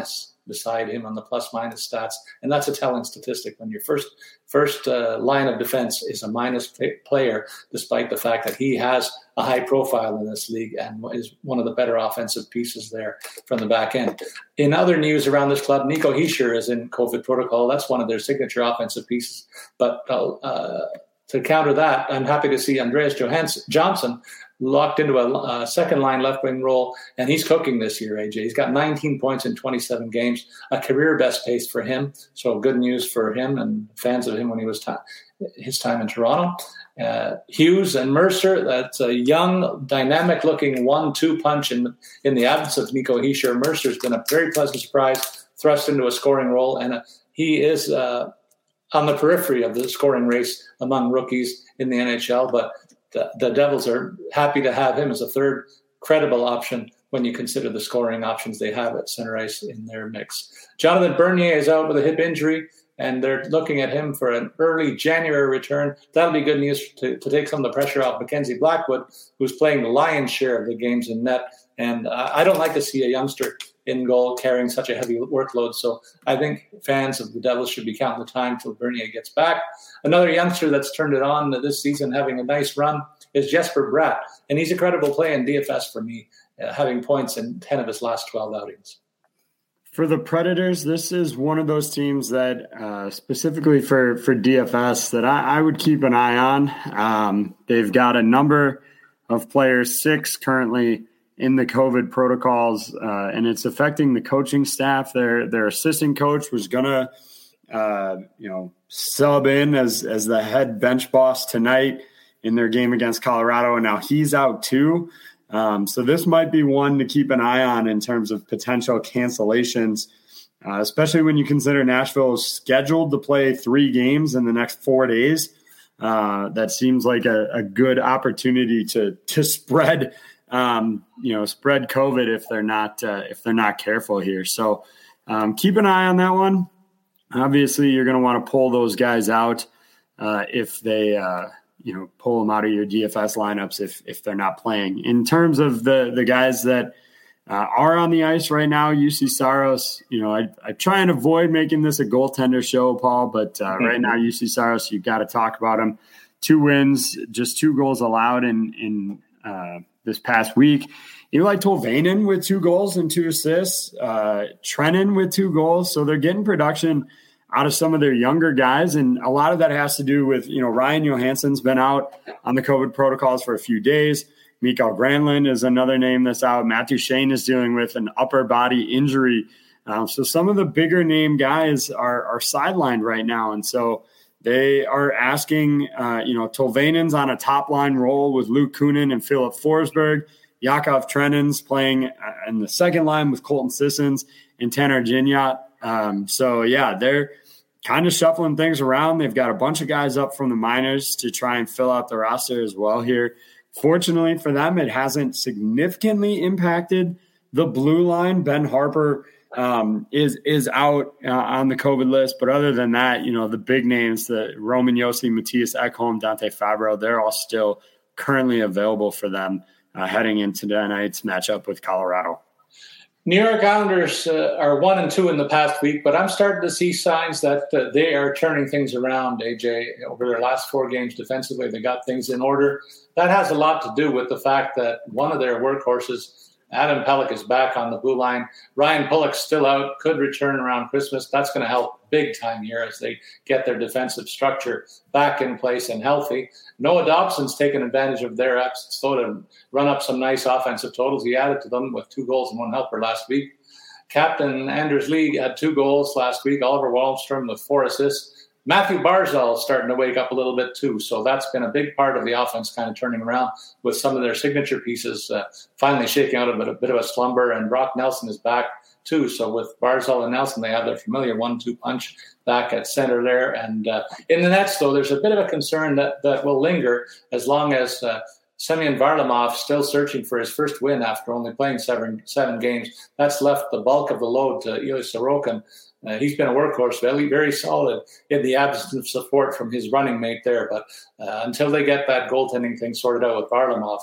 beside him on the plus-minus stats. And that's a telling statistic when your first first uh, line of defense is a minus player, despite the fact that he has a high profile in this league and is one of the better offensive pieces there from the back end. In other news around this club, Nico Hischier is in COVID protocol. That's one of their signature offensive pieces. But uh, to counter that, I'm happy to see Andreas Johansson, Johnson locked into a, a second-line left-wing role, and he's cooking this year, A J. He's got nineteen points in twenty-seven games, a career-best pace for him. So good news for him and fans of him when he was t- his time in Toronto. Uh, Hughes and Mercer, that's a young, dynamic-looking one two punch in, in the absence of Nico Hischier. Mercer's been a very pleasant surprise, thrust into a scoring role, and uh, he is uh, on the periphery of the scoring race among rookies in the N H L, but The, the Devils are happy to have him as a third credible option when you consider the scoring options they have at center ice in their mix. Jonathan Bernier is out with a hip injury, and they're looking at him for an early January return. That'll be good news to, to take some of the pressure off Mackenzie Blackwood, who's playing the lion's share of the games in net. And uh, I don't like to see a youngster in goal carrying such a heavy workload. So I think fans of the Devils should be counting the time till Bernier gets back. Another youngster that's turned it on this season, having a nice run, is Jesper Bratt. And he's a credible play in D F S for me, uh, having points in ten of his last twelve outings. For the Predators, this is one of those teams that uh, specifically for, for D F S that I, I would keep an eye on. Um, they've got a number of players, six currently in the COVID protocols, uh, and it's affecting the coaching staff. Their their assistant coach was going to, uh, you know, sub in as as the head bench boss tonight in their game against Colorado, and now he's out too. Um, so this might be one to keep an eye on in terms of potential cancellations, uh, especially when you consider Nashville is scheduled to play three games in the next four days. Uh, that seems like a, a good opportunity to to spread. Um, you know, spread COVID if they're not uh, if they're not careful here. So um, keep an eye on that one. Obviously, you're going to want to pull those guys out uh, if they, uh, you know, pull them out of your D F S lineups if if they're not playing. In terms of the the guys that uh, are on the ice right now, U C Saros, you know, I, I try and avoid making this a goaltender show, Paul, but uh, mm-hmm. right now U C Saros, you've got to talk about him. Two wins, just two goals allowed in in. Uh, this past week. Eli Tolvanen with two goals and two assists, uh, Trennan with two goals. So they're getting production out of some of their younger guys. And a lot of that has to do with, you know, Ryan Johansson's been out on the COVID protocols for a few days. Mikael Granlund is another name that's out. Matthew Shane is dealing with an upper body injury. Uh, so some of the bigger name guys are, are sidelined right now. And so they are asking, uh, you know, Tolvanen's on a top-line role with Luke Kunin and Philip Forsberg. Yakov Trennan's playing in the second line with Colton Sissons and Tanner Gignac. Um, so, yeah, they're kind of shuffling things around. They've got a bunch of guys up from the minors to try and fill out the roster as well here. Fortunately for them, it hasn't significantly impacted the blue line. Ben Harper Um, is is out uh, on the COVID list. But other than that, you know, the big names, the Roman Josi, Matthias Ekholm, Dante Fabro, they're all still currently available for them uh, heading into tonight's matchup with Colorado. New York Islanders uh, are one and two in the past week, but I'm starting to see signs that uh, they are turning things around, A J. Over their last four games defensively, they got things in order. That has a lot to do with the fact that one of their workhorses, Adam Pelech, is back on the blue line. Ryan Pulock's still out, could return around Christmas. That's going to help big time here as they get their defensive structure back in place and healthy. Noah Dobson's taken advantage of their absence, so to run up some nice offensive totals. He added to them with two goals and one helper last week. Captain Anders Lee had two goals last week. Oliver Wahlstrom with four assists. Matthew Barzal is starting to wake up a little bit too, so that's been a big part of the offense kind of turning around with some of their signature pieces uh, finally shaking out of a, a bit of a slumber, and Brock Nelson is back too. So with Barzal and Nelson, they have their familiar one two punch back at center there. And uh, in the nets, though, there's a bit of a concern that, that will linger as long as uh, Semyon Varlamov still searching for his first win after only playing seven, seven games. That's left the bulk of the load to Ilya Sorokin. Uh, he's been a workhorse, very, very solid in the absence of support from his running mate there. But uh, until they get that goaltending thing sorted out with Varlamov,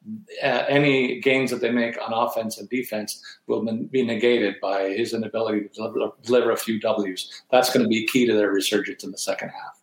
uh, any gains that they make on offense and defense will be negated by his inability to deliver, deliver a few W's. That's going to be key to their resurgence in the second half.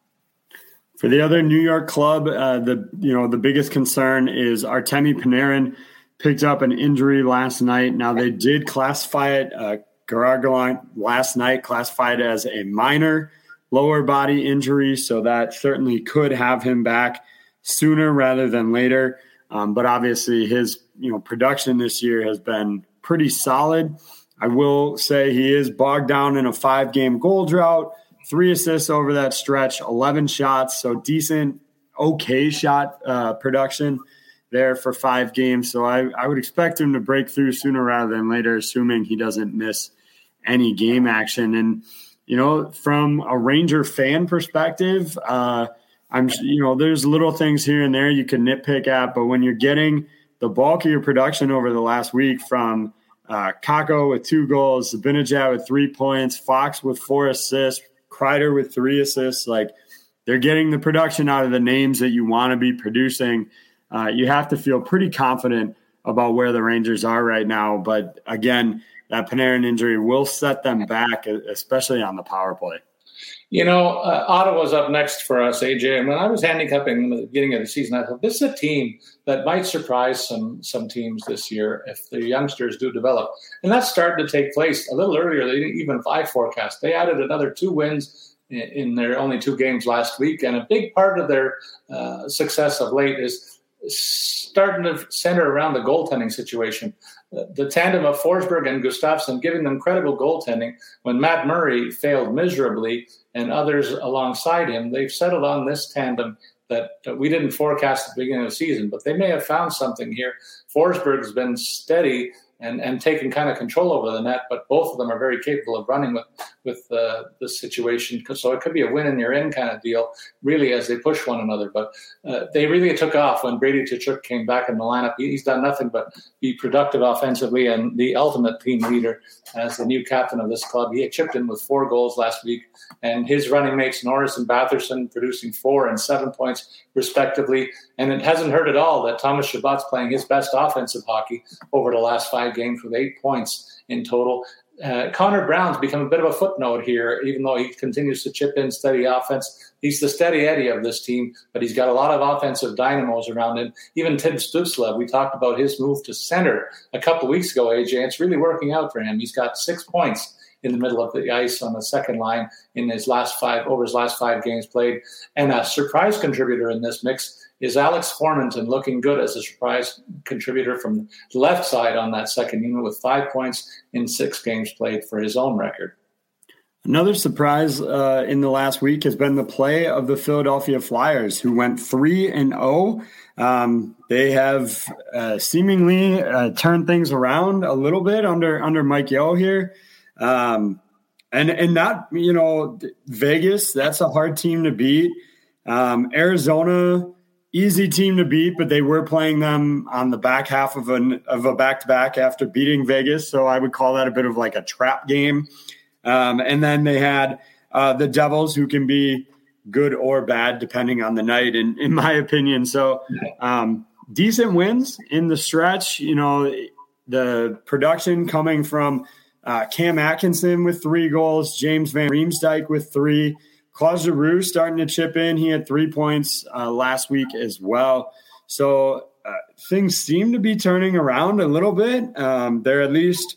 For the other New York club, uh, the you know the biggest concern is Artemi Panarin picked up an injury last night. Now they did classify it, uh, Garagulon last night classified it as a minor lower body injury, so that certainly could have him back sooner rather than later. Um, but obviously his you know production this year has been pretty solid. I will say he is bogged down in a five-game goal drought. Three assists over that stretch, eleven shots, so decent, okay shot uh, production there for five games. So I, I would expect him to break through sooner rather than later, assuming he doesn't miss any game action. And, you know, from a Ranger fan perspective, uh, I'm, you know, there's little things here and there you can nitpick at, but when you're getting the bulk of your production over the last week from uh, Kakko with two goals, Zibanejad with three points, Fox with four assists, Kreider with three assists, like they're getting the production out of the names that you want to be producing. Uh, you have to feel pretty confident about where the Rangers are right now. But again, that Panarin injury will set them back, especially on the power play. You know, uh, Ottawa's up next for us, A J. And when I was handicapping them at the beginning of the season, I thought this is a team that might surprise some some teams this year if the youngsters do develop. And that's starting to take place a little earlier than even I forecast. They added another two wins in, in their only two games last week. And a big part of their uh, success of late is starting to center around the goaltending situation. The tandem of Forsberg and Gustafsson giving them credible goaltending when Matt Murray failed miserably and others alongside him. They've settled on this tandem that, that we didn't forecast at the beginning of the season, but they may have found something here. Forsberg's been steady and, and taking kind of control over the net, but both of them are very capable of running with, with uh, the situation. So it could be a win and you're in kind of deal, really, as they push one another. But uh, they really took off when Brady Tkachuk came back in the lineup. He's done nothing but be productive offensively and the ultimate team leader as the new captain of this club. He had chipped in with four goals last week, and his running mates, Norris and Batherson, producing four and seven points respectively. And it hasn't hurt at all that Thomas Chabot's playing his best offensive hockey over the last five games with eight points in total. Uh, Connor Brown's become a bit of a footnote here, even though he continues to chip in steady offense. He's the steady Eddie of this team, but he's got a lot of offensive dynamos around him. Even Tim Stützle, we talked about his move to center a couple of weeks ago, A J. It's really working out for him. He's got six points in the middle of the ice on the second line in his last five, over his last five games played. And a surprise contributor in this mix is Alex Formenton, looking good as a surprise contributor from the left side on that second unit with five points in six games played for his own record. Another surprise uh, in the last week has been the play of the Philadelphia Flyers, who went three and oh. Um, they have uh, seemingly uh, turned things around a little bit under under Mike Yeo here. Um, and, and not, you know, Vegas, that's a hard team to beat. Um, Arizona, easy team to beat, but they were playing them on the back half of an of a back-to-back after beating Vegas. So I would call that a bit of like a trap game. Um, and then they had uh, the Devils, who can be good or bad depending on the night, in, in my opinion. So um, decent wins in the stretch. You know, the production coming from uh, Cam Atkinson with three goals, James Van Riemsdyk with three, Claude Giroux starting to chip in. He had three points uh, last week as well. So uh, things seem to be turning around a little bit. Um, they're at least,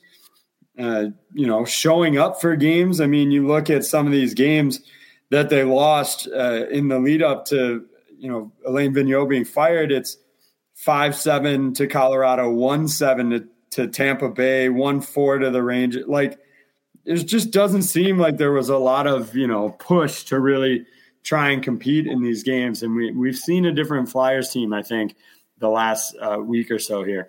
uh, you know, showing up for games. I mean, you look at some of these games that they lost uh, in the lead up to, you know, Alain Vigneault being fired. It's five seven to Colorado, one seven to, to Tampa Bay, one four to the Rangers. Like, it just doesn't seem like there was a lot of, you know, push to really try and compete in these games. And we, we've seen a different Flyers team, I think, the last uh, week or so here.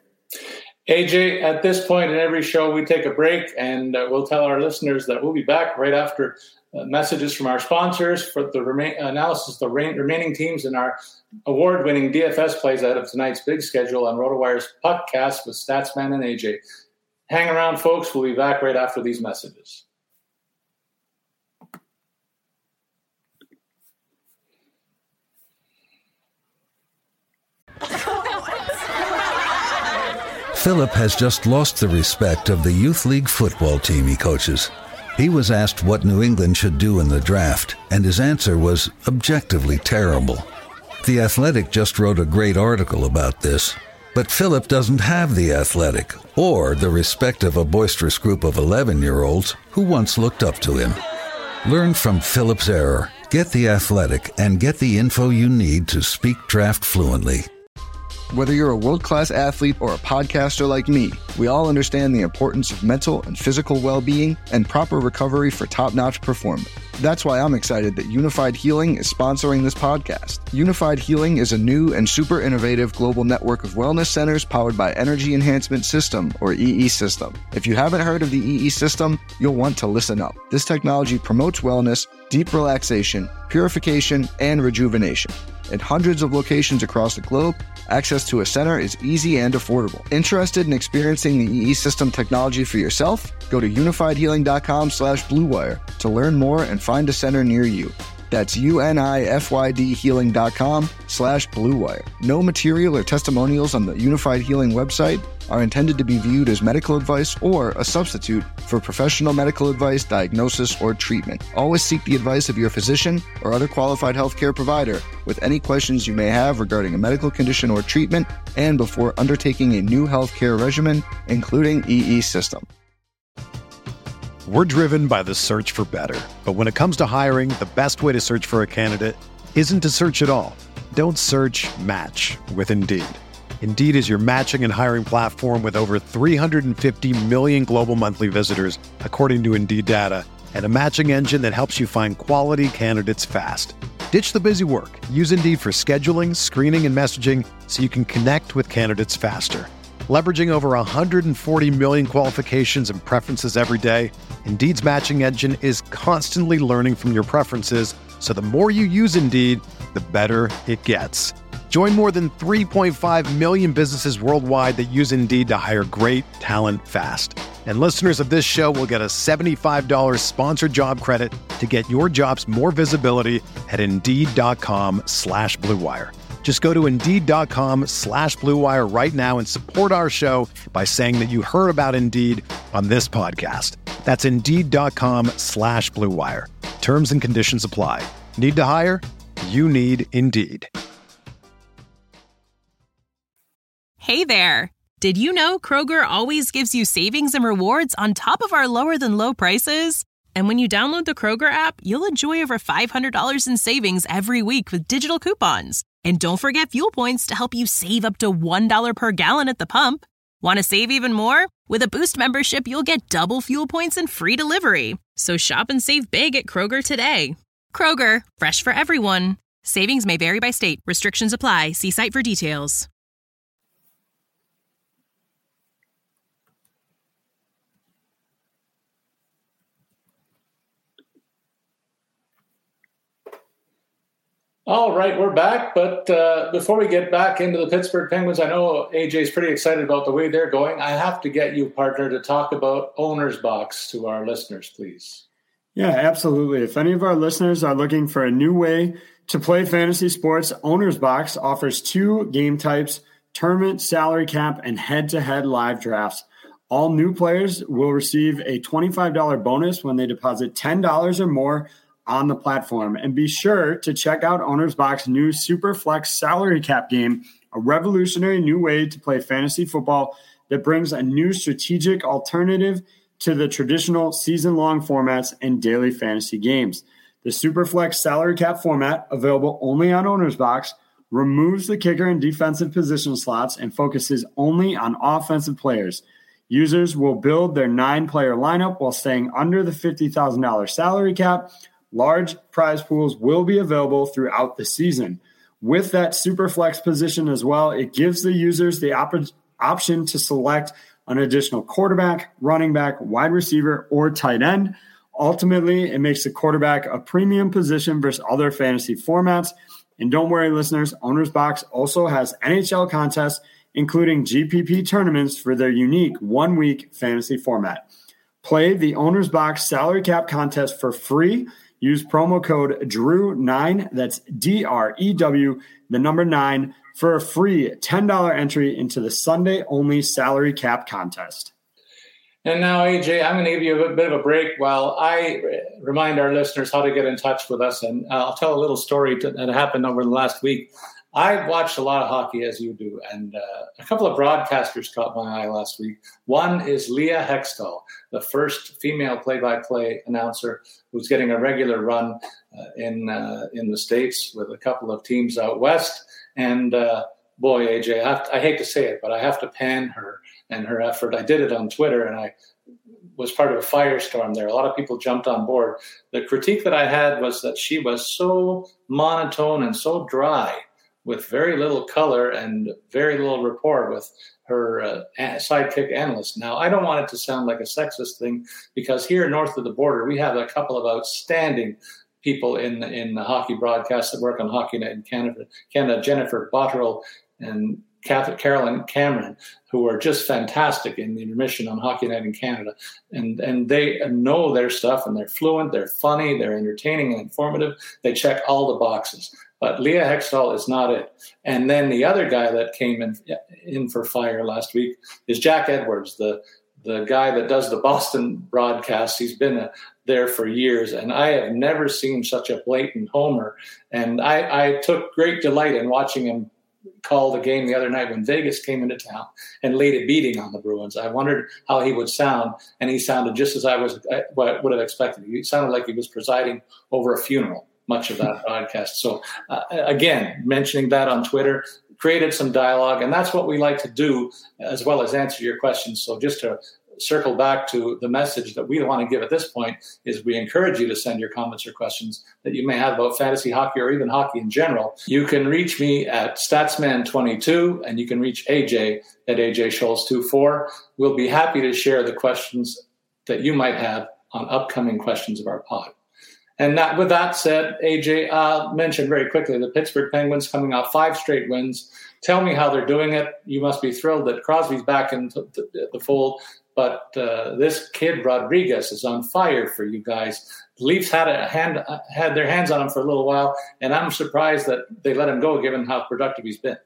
A J, at this point in every show, we take a break, and uh, we'll tell our listeners that we'll be back right after uh, messages from our sponsors for the remain, analysis of the rain, remaining teams in our award-winning D F S plays out of tonight's big schedule on RotoWire's Puckcast with Statsman and A J. Hang around, folks. We'll be back right after these messages. Philip has just lost the respect of the youth league football team he coaches. He was asked what New England should do in the draft, and his answer was objectively terrible. The Athletic just wrote a great article about this. But Philip doesn't have The Athletic or the respect of a boisterous group of eleven-year-olds who once looked up to him. Learn from Philip's error. Get The Athletic and get the info you need to speak draft fluently. Whether you're a world-class athlete or a podcaster like me, we all understand the importance of mental and physical well-being and proper recovery for top-notch performance. That's why I'm excited that Unified Healing is sponsoring this podcast. Unified Healing is a new and super innovative global network of wellness centers powered by Energy Enhancement System, or E E System. If you haven't heard of the E E System, you'll want to listen up. This technology promotes wellness, deep relaxation, purification, and rejuvenation. At hundreds of locations across the globe, access to a center is easy and affordable. Interested in experiencing the E E System technology for yourself? Go to unifiedhealing.com slash bluewire to learn more and find a center near you. That's U-N-I-F-Y-D healing.com slash bluewire. No material or testimonials on the Unified Healing website are intended to be viewed as medical advice or a substitute for professional medical advice, diagnosis, or treatment. Always seek the advice of your physician or other qualified healthcare provider with any questions you may have regarding a medical condition or treatment and before undertaking a new healthcare regimen, including E E System. We're driven by the search for better. But when it comes to hiring, the best way to search for a candidate isn't to search at all. Don't search, match with Indeed. Indeed is your matching and hiring platform with over three hundred fifty million global monthly visitors, according to Indeed data, and a matching engine that helps you find quality candidates fast. Ditch the busy work. Use Indeed for scheduling, screening, and messaging so you can connect with candidates faster. Leveraging over one hundred forty million qualifications and preferences every day, Indeed's matching engine is constantly learning from your preferences, so the more you use Indeed, the better it gets. Join more than three point five million businesses worldwide that use Indeed to hire great talent fast. And listeners of this show will get a seventy-five dollars sponsored job credit to get your jobs more visibility at Indeed.com slash Blue Wire. Just go to Indeed.com slash Blue Wire right now and support our show by saying that you heard about Indeed on this podcast. That's Indeed.com slash Blue Wire. Terms and conditions apply. Need to hire? You need Indeed. Hey there. Did you know Kroger always gives you savings and rewards on top of our lower than low prices? And when you download the Kroger app, you'll enjoy over five hundred dollars in savings every week with digital coupons. And don't forget fuel points to help you save up to one dollar per gallon at the pump. Want to save even more? With a Boost membership, you'll get double fuel points and free delivery. So shop and save big at Kroger today. Kroger, fresh for everyone. Savings may vary by state. Restrictions apply. See site for details. All right, we're back. But uh, before we get back into the Pittsburgh Penguins, I know A J's pretty excited about the way they're going. I have to get you, partner, to talk about Owner's Box to our listeners, please. Yeah, absolutely. If any of our listeners are looking for a new way to play fantasy sports, Owner's Box offers two game types, tournament, salary cap, and head-to-head live drafts. All new players will receive a twenty-five dollars bonus when they deposit ten dollars or more on the platform. And be sure to check out Owner's Box's new Superflex salary cap game, a revolutionary new way to play fantasy football that brings a new strategic alternative to the traditional season-long formats and daily fantasy games. The Superflex salary cap format, available only on Owner's Box, removes the kicker and defensive position slots and focuses only on offensive players. Users will build their nine-player lineup while staying under the fifty thousand dollars salary cap. Large prize pools will be available throughout the season. With that Superflex position as well, it gives the users the op- option to select an additional quarterback, running back, wide receiver, or tight end. Ultimately, it makes the quarterback a premium position versus other fantasy formats. And don't worry, listeners, Owner's Box also has N H L contests, including G P P tournaments for their unique one-week fantasy format. Play the Owner's Box salary cap contest for free. Use promo code D R E W nine, that's D R E W, the number nine, for a free ten dollars entry into the Sunday-only salary cap contest. And now, A J, I'm going to give you a bit of a break while I remind our listeners how to get in touch with us. And I'll tell a little story to, that happened over the last week. I watched a lot of hockey, as you do, and uh, a couple of broadcasters caught my eye last week. One is Leah Hextall, the first female play-by-play announcer who's getting a regular run uh, in uh, in the States with a couple of teams out west. And uh, boy, A J, I, have to, I hate to say it, but I have to pan her and her effort. I did it on Twitter, and I was part of a firestorm there. A lot of people jumped on board. The critique that I had was that she was so monotone and so dry, with very little color and very little rapport with her uh, sidekick analyst. Now, I don't want it to sound like a sexist thing, because here north of the border, we have a couple of outstanding people in in the hockey broadcast that work on Hockey Night in Canada, Canada Jennifer Botterill and Carolyn Cameron, who are just fantastic in the intermission on Hockey Night in Canada. And and they know their stuff, and they're fluent, they're funny, they're entertaining and informative. They check all the boxes. But Leah Hextall is not it. And then the other guy that came in, in for fire last week is Jack Edwards, the the guy that does the Boston broadcasts. He's been a, there for years, and I have never seen such a blatant homer. And I, I took great delight in watching him call the game the other night when Vegas came into town and laid a beating on the Bruins. I wondered how he would sound, and he sounded just as I was I would have expected. He sounded like he was presiding over a funeral, much of that broadcast. So uh, again, mentioning that on Twitter created some dialogue, and that's what we like to do, as well as answer your questions. So just to circle back to the message that we want to give at this point is we encourage you to send your comments or questions that you may have about fantasy hockey or even hockey in general. You can reach me at Statsman twenty-two, and you can reach A J at A J Scholz twenty-four. We'll be happy to share the questions that you might have on upcoming questions of our pod. And that, with that said, A J, uh, mentioned very quickly the Pittsburgh Penguins coming off five straight wins. Tell me how they're doing it. You must be thrilled that Crosby's back in the fold. But uh, this kid Rodriguez is on fire for you guys. The Leafs had a hand, had their hands on him for a little while, and I'm surprised that they let him go, given how productive he's been.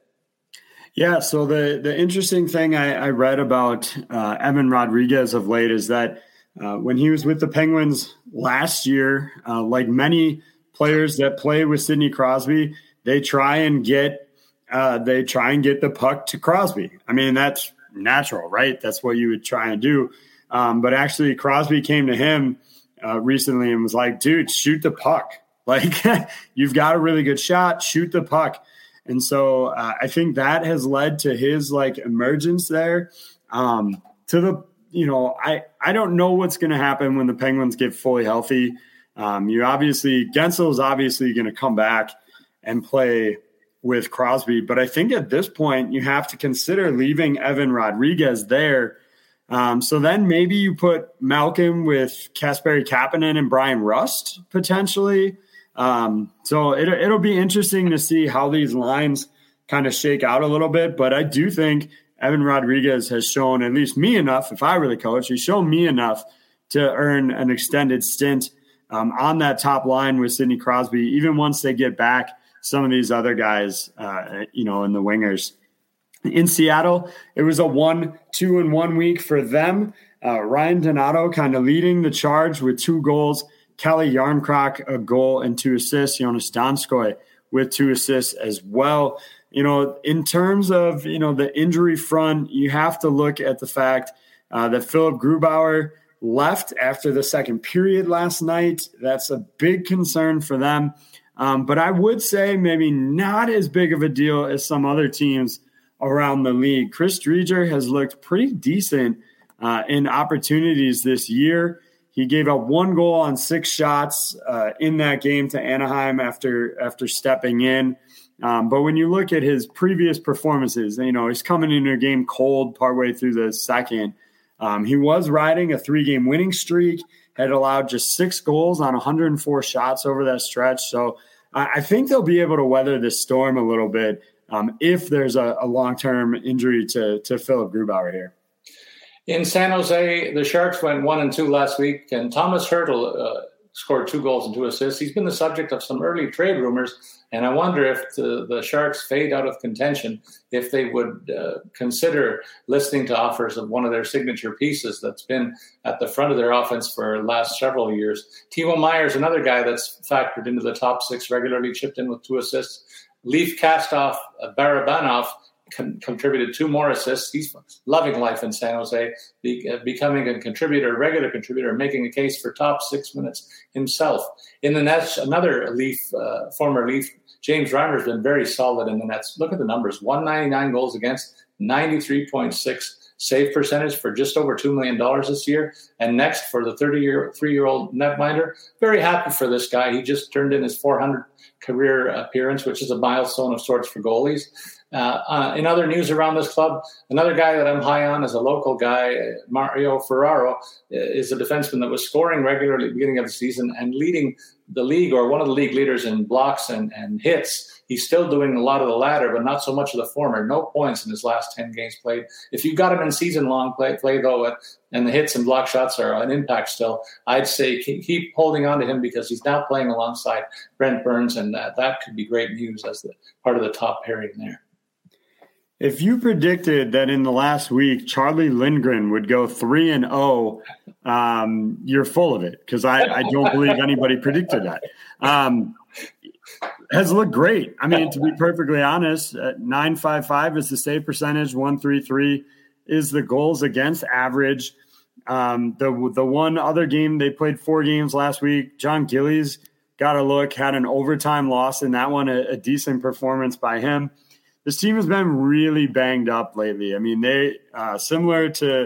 Yeah. So the the interesting thing I, I read about uh, Evan Rodriguez of late is that uh, when he was with the Penguins last year, uh, like many players that play with Sidney Crosby, they try and get uh, they try and get the puck to Crosby. I mean, that's natural, right? That's what you would try and do. Um, but actually, Crosby came to him uh, recently and was like, dude, shoot the puck. Like, you've got a really good shot, shoot the puck. And so uh, I think that has led to his like emergence there. Um, to the, you know, I, I don't know what's going to happen when the Penguins get fully healthy. Um, you obviously, Gensel is obviously going to come back and play with Crosby. But I think at this point, you have to consider leaving Evan Rodriguez there. Um, so then maybe you put Malkin with Kasperi Kapanen and Brian Rust potentially. Um, so it, it'll be interesting to see how these lines kind of shake out a little bit. But I do think Evan Rodriguez has shown at least me enough, if I were the coach, he's shown me enough to earn an extended stint um, on that top line with Sidney Crosby, even once they get back some of these other guys, uh, you know, in the wingers. In Seattle, it was a one, two, and one week for them. Uh, Ryan Donato kind of leading the charge with two goals. Kelly Yarncroc, a goal and two assists. Jonas Donskoy with two assists as well. You know, in terms of, you know, the injury front, you have to look at the fact uh, that Philip Grubauer left after the second period last night. That's a big concern for them. Um, but I would say maybe not as big of a deal as some other teams around the league. Chris Driedger has looked pretty decent uh, in opportunities this year. He gave up one goal on six shots uh, in that game to Anaheim after after stepping in. Um, but when you look at his previous performances, you know, he's coming into a game cold partway through the second. Um, he was riding a three-game winning streak, had allowed just six goals on one hundred four shots over that stretch. So uh, I think they'll be able to weather this storm a little bit um, if there's a, a long-term injury to, to Philip Grubauer here. In San Jose, the Sharks went one and two last week, and Thomas Hertl uh, scored two goals and two assists. He's been the subject of some early trade rumors, and I wonder if the, the Sharks fade out of contention, if they would uh, consider listening to offers of one of their signature pieces that's been at the front of their offense for the last several years. Timo Meier's another guy that's factored into the top six regularly, chipped in with two assists. Leaf Castoff, uh, Barabanov, Con- contributed two more assists. He's loving life in San Jose, be, uh, becoming a contributor, regular contributor, making a case for top six minutes himself. In the Nets, another Leaf, uh, former Leaf, James Reimer has been very solid in the Nets. Look at the numbers, one ninety-nine goals against, ninety-three point six save percentage for just over two million dollars this year. And next, for the thirty-three-year-old netminder, very happy for this guy. He just turned in his four hundredth career appearance, which is a milestone of sorts for goalies. Uh, uh, in other news around this club, another guy that I'm high on is a local guy, Mario Ferraro, is a defenseman that was scoring regularly at the beginning of the season and leading the league, or one of the league leaders in blocks and, and hits. He's still doing a lot of the latter, but not so much of the former. No points in his last ten games played. If you've got him in season-long play, play though, and the hits and block shots are an impact still, I'd say keep holding on to him because he's now playing alongside Brent Burns, and that, that could be great news as the part of the top pairing there. If you predicted that in the last week Charlie Lindgren would go three and zero, um, you're full of it, because I, I don't believe anybody predicted that. Um, has looked great. I mean, to be perfectly honest, nine five five is the save percentage, one thirty-three is the goals against average. Um, the the one other game, they played four games last week. John Gillies got a look, had an overtime loss in that one, a, a decent performance by him. This team has been really banged up lately. I mean, they uh, similar to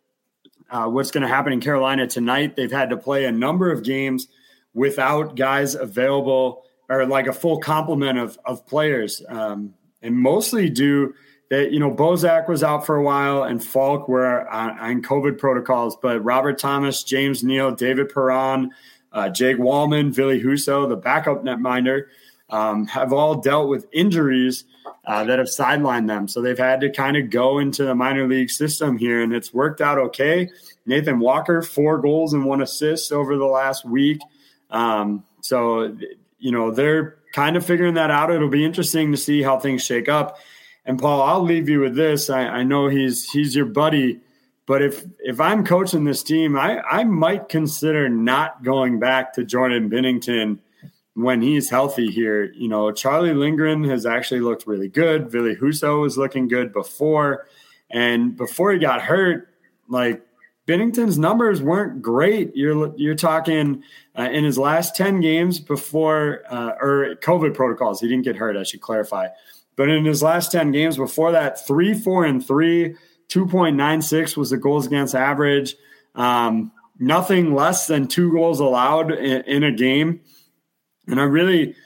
uh, what's going to happen in Carolina tonight, they've had to play a number of games without guys available, or like a full complement of of players, um, and mostly due that, you know, Bozak was out for a while and Falk were on, on COVID protocols, but Robert Thomas, James Neal, David Perron, uh, Jake Wallman, Ville Husso, the backup netminder, um, have all dealt with injuries uh, that have sidelined them. So they've had to kind of go into the minor league system here, and it's worked out okay. Nathan Walker, four goals and one assist over the last week. Um, so, you know, they're kind of figuring that out. It'll be interesting to see how things shake up. And Paul, I'll leave you with this. I, I know he's he's your buddy, but if if I'm coaching this team, I, I might consider not going back to Jordan Binnington when he's healthy here. You know, Charlie Lindgren has actually looked really good. Ville Husso was looking good before. And before he got hurt, like, Binnington's numbers weren't great. You're you're talking uh, in his last ten games before uh, or COVID protocols. He didn't get hurt, I should clarify. But in his last ten games before that, three, four, and three, two point nine six was the goals against average. Um, nothing less than two goals allowed in, in a game. And I really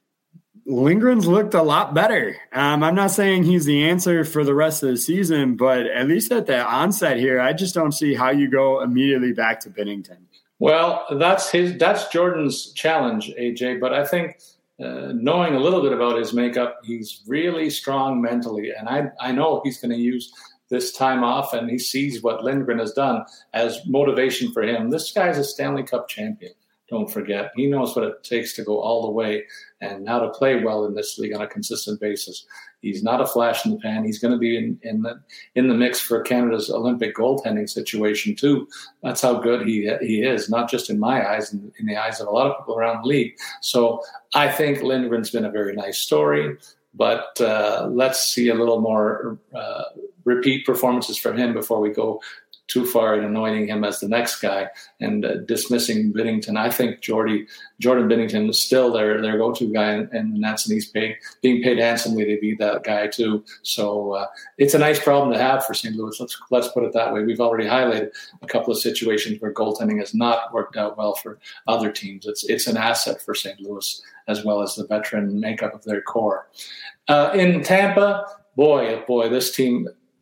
– Lindgren's looked a lot better. Um, I'm not saying he's the answer for the rest of the season, but at least at the onset here, I just don't see how you go immediately back to Binnington. Well, that's his. That's Jordan's challenge, A J. But I think uh, knowing a little bit about his makeup, he's really strong mentally, and I I know he's going to use this time off, and he sees what Lindgren has done as motivation for him. This guy's a Stanley Cup champion. Don't forget, he knows what it takes to go all the way and how to play well in this league on a consistent basis. He's not a flash in the pan. He's going to be in, in the in the mix for Canada's Olympic goaltending situation too. That's how good he he is, not just in my eyes, in, in the eyes of a lot of people around the league. So I think Lindgren's been a very nice story, but uh, let's see a little more uh, repeat performances from him before we go too far in anointing him as the next guy and uh, dismissing Binnington. I think Jordy, Jordan Binnington is still their, their go-to guy in, in the Nets, and he's paid, being paid handsomely to be that guy too. So uh, it's a nice problem to have for Saint Louis. Let's let's put it that way. We've already highlighted a couple of situations where goaltending has not worked out well for other teams. It's it's an asset for Saint Louis as well as the veteran makeup of their core. Uh, in Tampa, boy, oh boy, this team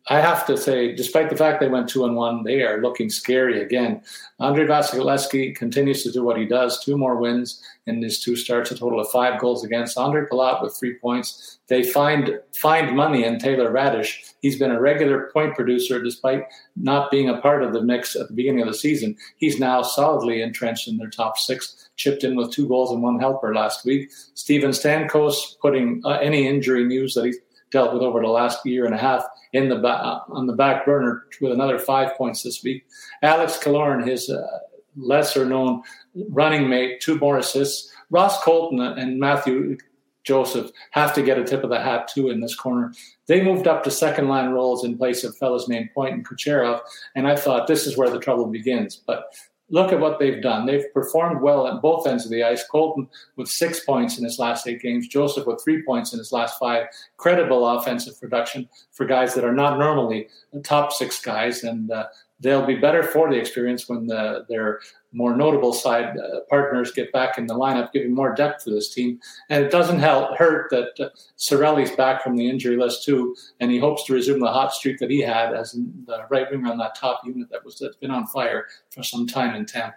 I have to say, despite the fact they went two and one, they are looking scary again. Andrei Vasilevsky continues to do what he does. Two more wins in his two starts, a total of five goals against. Ondrej Palat with three points. They find find money in Taylor Radish. He's been a regular point producer despite not being a part of the mix at the beginning of the season. He's now solidly entrenched in their top six, chipped in with two goals and one helper last week. Steven Stamkos putting uh, any injury news that he's dealt with over the last year and a half in the ba- on the back burner with another five points this week. Alex Killorn, his uh, lesser-known running mate, two more assists. Ross Colton and Matthew Joseph have to get a tip of the hat, too, in this corner. They moved up to second-line roles in place of fellas named Point and Kucherov, and I thought this is where the trouble begins. But look at what they've done. They've performed well at both ends of the ice. Colton with six points in his last eight games. Joseph with three points in his last five. Credible offensive production for guys that are not normally top six guys. And uh, they'll be better for the experience when the, their more notable side uh, partners get back in the lineup, giving more depth to this team. And it doesn't help, hurt that uh, Cirelli's back from the injury list too, and he hopes to resume the hot streak that he had as the right winger on that top unit that was that's been on fire for some time in Tampa.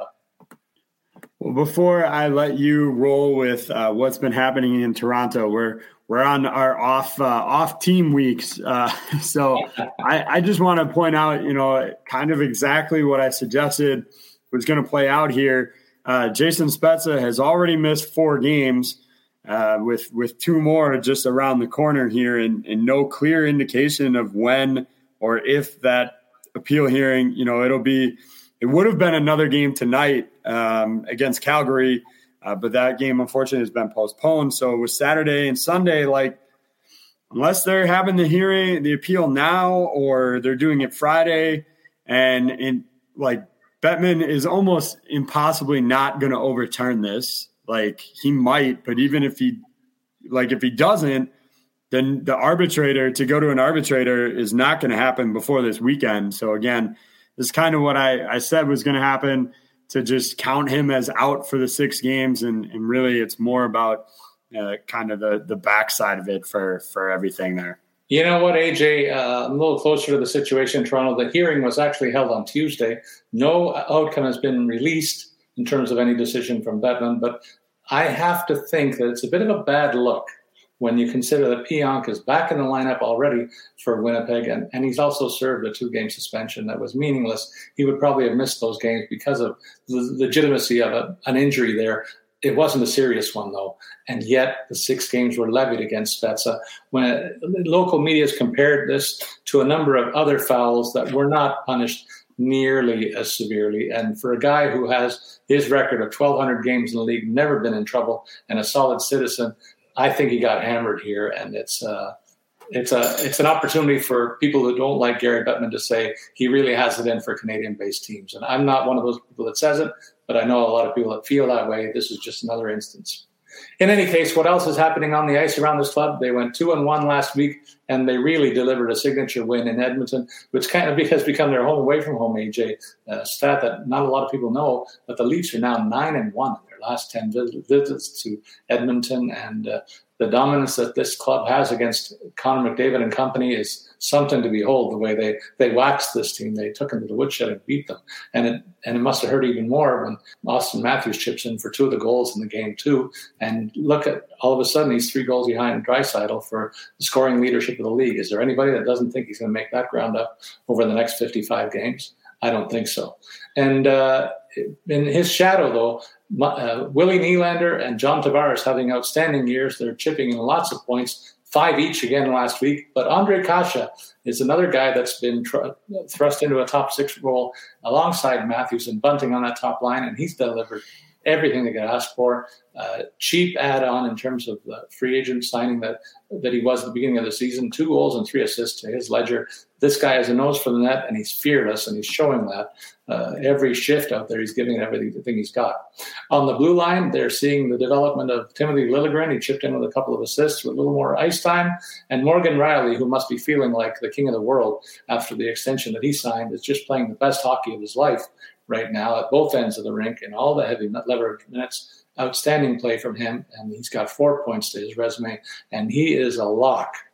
Well, before I let you roll with uh, what's been happening in Toronto, we're we're on our off uh, off team weeks, uh, so I, I just want to point out, you know, kind of exactly what I suggested was going to play out here. Uh, Jason Spezza has already missed four games, uh, with with two more just around the corner here, and, and no clear indication of when or if that appeal hearing. You know, it'll be. It would have been another game tonight um, against Calgary, uh, but that game, unfortunately, has been postponed. So it was Saturday and Sunday. Like, unless they're having the hearing, the appeal now, or they're doing it Friday, and in like Bettman is almost impossibly not going to overturn this. Like, he might, but even if he, like, if he doesn't, then the arbitrator to go to an arbitrator is not going to happen before this weekend. So again, this is kind of what I, I said was going to happen, to just count him as out for the six games. And, and really it's more about uh, kind of the, the backside of it for, for everything there. You know what, A J, uh, I'm a little closer to the situation in Toronto. The hearing was actually held on Tuesday. No outcome has been released in terms of any decision from Bettman, but I have to think that it's a bit of a bad look when you consider that Pionk is back in the lineup already for Winnipeg, and, and he's also served a two-game suspension that was meaningless. He would probably have missed those games because of the legitimacy of a, an injury there. It wasn't a serious one, though, and yet the six games were levied against Spezza. When local media has compared this to a number of other fouls that were not punished nearly as severely, and for a guy who has his record of twelve hundred games in the league, never been in trouble, and a solid citizen, I think he got hammered here, and it's uh, it's a it's an opportunity for people who don't like Gary Bettman to say he really has it in for Canadian-based teams. And I'm not one of those people that says it, but I know a lot of people that feel that way. This is just another instance. In any case, what else is happening on the ice around this club? They went two and one last week, and they really delivered a signature win in Edmonton, which kind of has become their home away from home. A J, a stat that not a lot of people know, but the Leafs are now nine and one in their last ten visits to Edmonton, and uh, the dominance that this club has against Connor McDavid and company is something to behold. The way they, they waxed this team, they took them to the woodshed and beat them. And it and it must have hurt even more when Austin Matthews chips in for two of the goals in the game too. And look at, all of a sudden, he's three goals behind Draisaitl for the scoring leadership of the league. Is there anybody that doesn't think he's going to make that ground up over the next fifty-five games? I don't think so. And uh, in his shadow, though, Uh, Willie Nylander and John Tavares having outstanding years. They're chipping in lots of points, five each again last week. But Ondrej Kase is another guy that's been tr- thrust into a top six role alongside Matthews and Bunting on that top line, and he's delivered everything they could ask for. Uh, cheap add-on in terms of the free agent signing that that he was at the beginning of the season. Two goals and three assists to his ledger. This guy has a nose for the net, and he's fearless, and he's showing that. Uh, every shift out there, he's giving it everything he's got. On the blue line, they're seeing the development of Timothy Liljegren. He chipped in with a couple of assists with a little more ice time. And Morgan Rielly, who must be feeling like the king of the world after the extension that he signed, is just playing the best hockey of his life right now at both ends of the rink and all the heavy leverage minutes. Outstanding play from him, and he's got four points to his resume, and he is a lock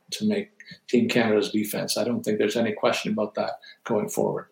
to make Team Canada's defense. I don't think there's any question about that going forward.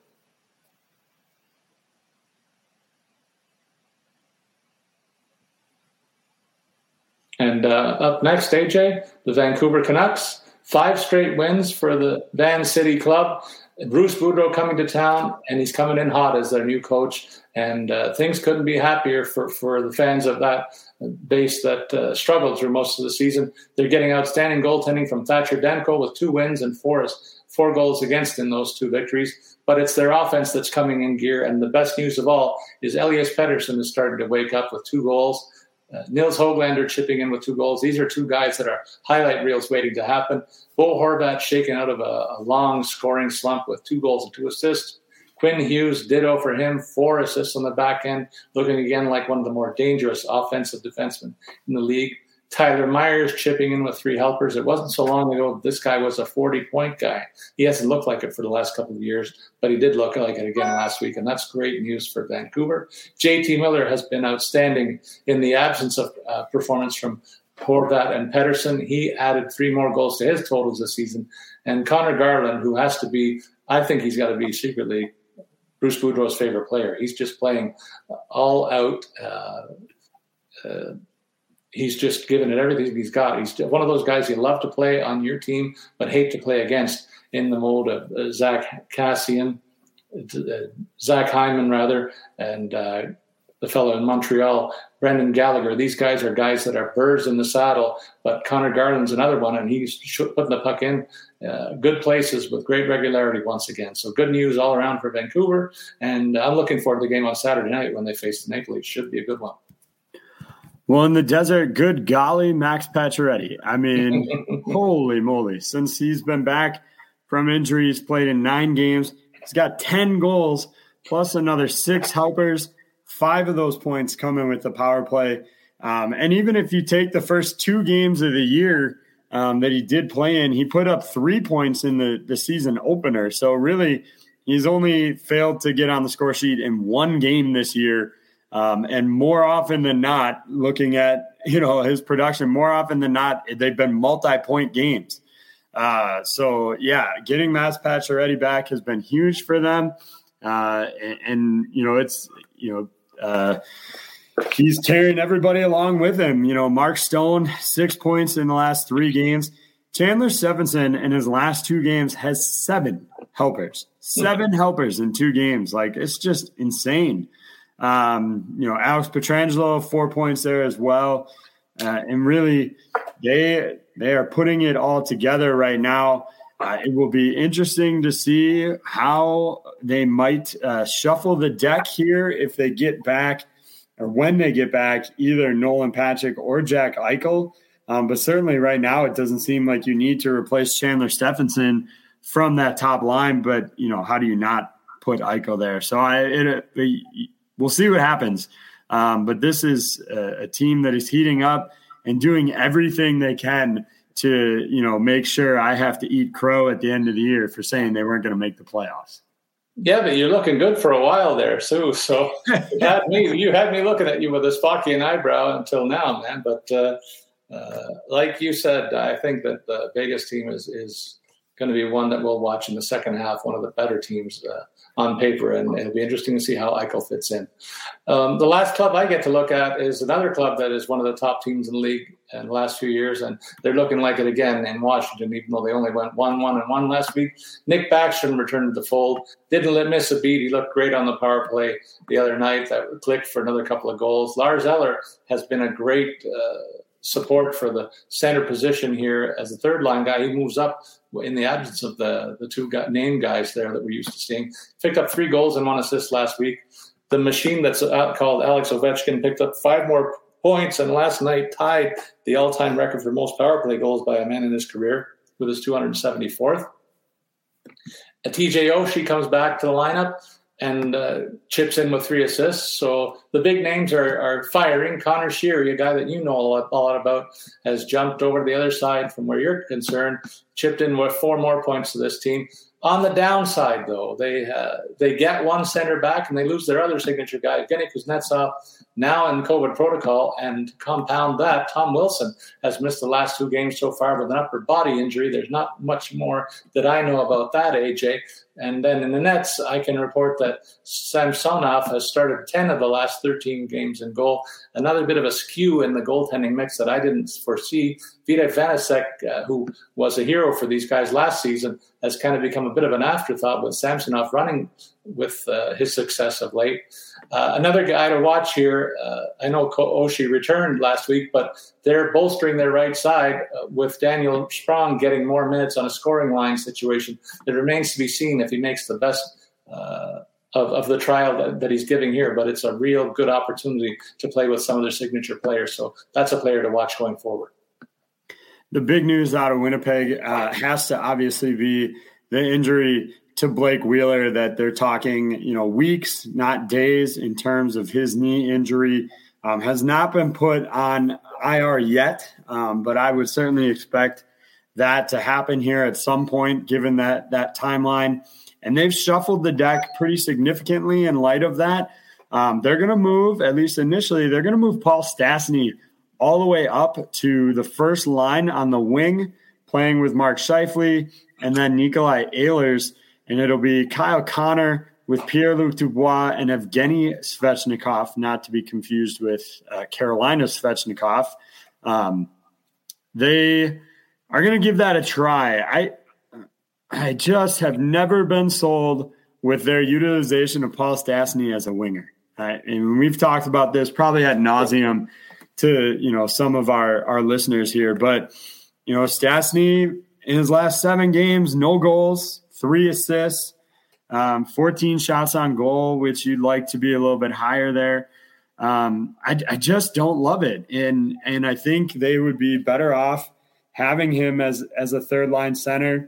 And uh, up next, A J, the Vancouver Canucks. Five straight wins for the Van City club. Bruce Boudreau coming to town, and he's coming in hot as their new coach. And uh, things couldn't be happier for, for the fans of that base that uh, struggled through most of the season. They're getting outstanding goaltending from Thatcher Demko with two wins and four, four goals against in those two victories. But it's their offense that's coming in gear. And the best news of all is Elias Pettersson is starting to wake up with two goals. Uh, Nils Höglander chipping in with two goals. These are two guys that are highlight reels waiting to happen. Bo Horvat shaken out of a, a long scoring slump with two goals and two assists. Quinn Hughes, ditto for him, four assists on the back end, looking again like one of the more dangerous offensive defensemen in the league. Tyler Myers chipping in with three helpers. It wasn't so long ago this guy was a forty-point guy. He hasn't looked like it for the last couple of years, but he did look like it again last week, and that's great news for Vancouver. J T Miller has been outstanding in the absence of uh, performance from Horvat and Pettersson. He added three more goals to his totals this season. And Connor Garland, who has to be, I think he's got to be secretly Bruce Boudreau's favorite player. He's just playing all out. Uh, uh, He's just given it everything he's got. He's one of those guys you love to play on your team, but hate to play against in the mold of uh, Zach Cassian, uh, Zach Hyman, rather, and uh, the fellow in Montreal, Brendan Gallagher. These guys are guys that are birds in the saddle, but Connor Garland's another one, and he's putting the puck in uh, good places with great regularity once again. So good news all around for Vancouver, and I'm looking forward to the game on Saturday night when they face the Maple Leafs. Should be a good one. Well, in the desert, good golly, Max Pacioretty. I mean, holy moly. Since he's been back from injury, he's played in nine games. He's got ten goals plus another six helpers. Five of those points coming with the power play. Um, and even if you take the first two games of the year um, that he did play in, he put up three points in the, the season opener. So really, he's only failed to get on the score sheet in one game this year. Um, and more often than not, looking at, you know, his production, more often than not, they've been multi-point games. Uh, so, yeah, getting Max Pacioretty back has been huge for them. Uh, and, and, you know, it's, you know, uh, he's carrying everybody along with him. You know, Mark Stone, six points in the last three games. Chandler Stephenson in his last two games has seven helpers. Seven helpers in two games. Like, it's just insane. Um, you know, Alex Pietrangelo, four points there as well. Uh, and really, they they are putting it all together right now. Uh, it will be interesting to see how they might uh, shuffle the deck here if they get back or when they get back either Nolan Patrick or Jack Eichel. Um, but certainly right now it doesn't seem like you need to replace Chandler Stephenson from that top line. But, you know, how do you not put Eichel there? So I it, it we'll see what happens. Um, but this is a, a team that is heating up and doing everything they can to, you know, make sure I have to eat crow at the end of the year for saying they weren't going to make the playoffs. Yeah, but you're looking good for a while there, Sue. So you had me, you had me looking at you with a Spockian eyebrow until now, man. But uh, uh, like you said, I think that the Vegas team is is going to be one that we'll watch in the second half, one of the better teams uh, on paper, and it'll be interesting to see how Eichel fits in. Um, the last club I get to look at is another club that is one of the top teams in the league in the last few years, and they're looking like it again in Washington, even though they only went one, one, and one last week. Nick Backstrom returned to the fold. Didn't let miss a beat. He looked great on the power play the other night. That clicked for another couple of goals. Lars Eller has been a great uh, support for the center position here as a third line guy. He moves up in the absence of the, the two guy, name guys there that we're used to seeing. Picked up three goals and one assist last week. The machine that's out called Alex Ovechkin picked up five more points and last night tied the all-time record for most power play goals by a man in his career with his two hundred seventy-fourth. T J Oshie comes back to the lineup and uh, chips in with three assists. So the big names are, are firing. Connor Sheary, a guy that you know a lot, a lot about, has jumped over to the other side from where you're concerned, chipped in with four more points to this team. On the downside, though, they uh, they get one center back and they lose their other signature guy, Evgeny Kuznetsov, now in COVID protocol. And compound that, Tom Wilson has missed the last two games so far with an upper body injury. There's not much more that I know about that, A J. And then in the nets, I can report that Samsonov has started ten of the last thirteen games in goal. Another bit of a skew in the goaltending mix that I didn't foresee. Vitek Vanacek, uh, who was a hero for these guys last season, has kind of become a bit of an afterthought with Samsonov running with uh, his success of late. Uh, another guy to watch here, uh, I know Oshie returned last week, but they're bolstering their right side uh, with Daniel Sprong getting more minutes on a scoring line situation. It remains to be seen if he makes the best uh, of, of the trial that, that he's giving here, but it's a real good opportunity to play with some of their signature players. So that's a player to watch going forward. The big news out of Winnipeg uh, has to obviously be the injury to Blake Wheeler, that they're talking, you know, weeks, not days, in terms of his knee injury. Um, has not been put on I R yet, um, but I would certainly expect that to happen here at some point, given that that timeline. And they've shuffled the deck pretty significantly in light of that. Um, they're going to move, at least initially, they're going to move Paul Stastny all the way up to the first line on the wing, playing with Mark Scheifele and then Nikolai Ehlers. And it'll be Kyle Connor with Pierre-Luc Dubois and Evgeny Svechnikov, not to be confused with uh, Carolina Svechnikov. Um, they are going to give that a try. I I just have never been sold with their utilization of Paul Stastny as a winger. Uh, and we've talked about this probably ad nauseum to, you know, some of our, our listeners here. But, you know, Stastny in his last seven games, no goals, three assists, um, fourteen shots on goal, which you'd like to be a little bit higher there. Um, I, I just don't love it. And and I think they would be better off having him as, as a third-line center.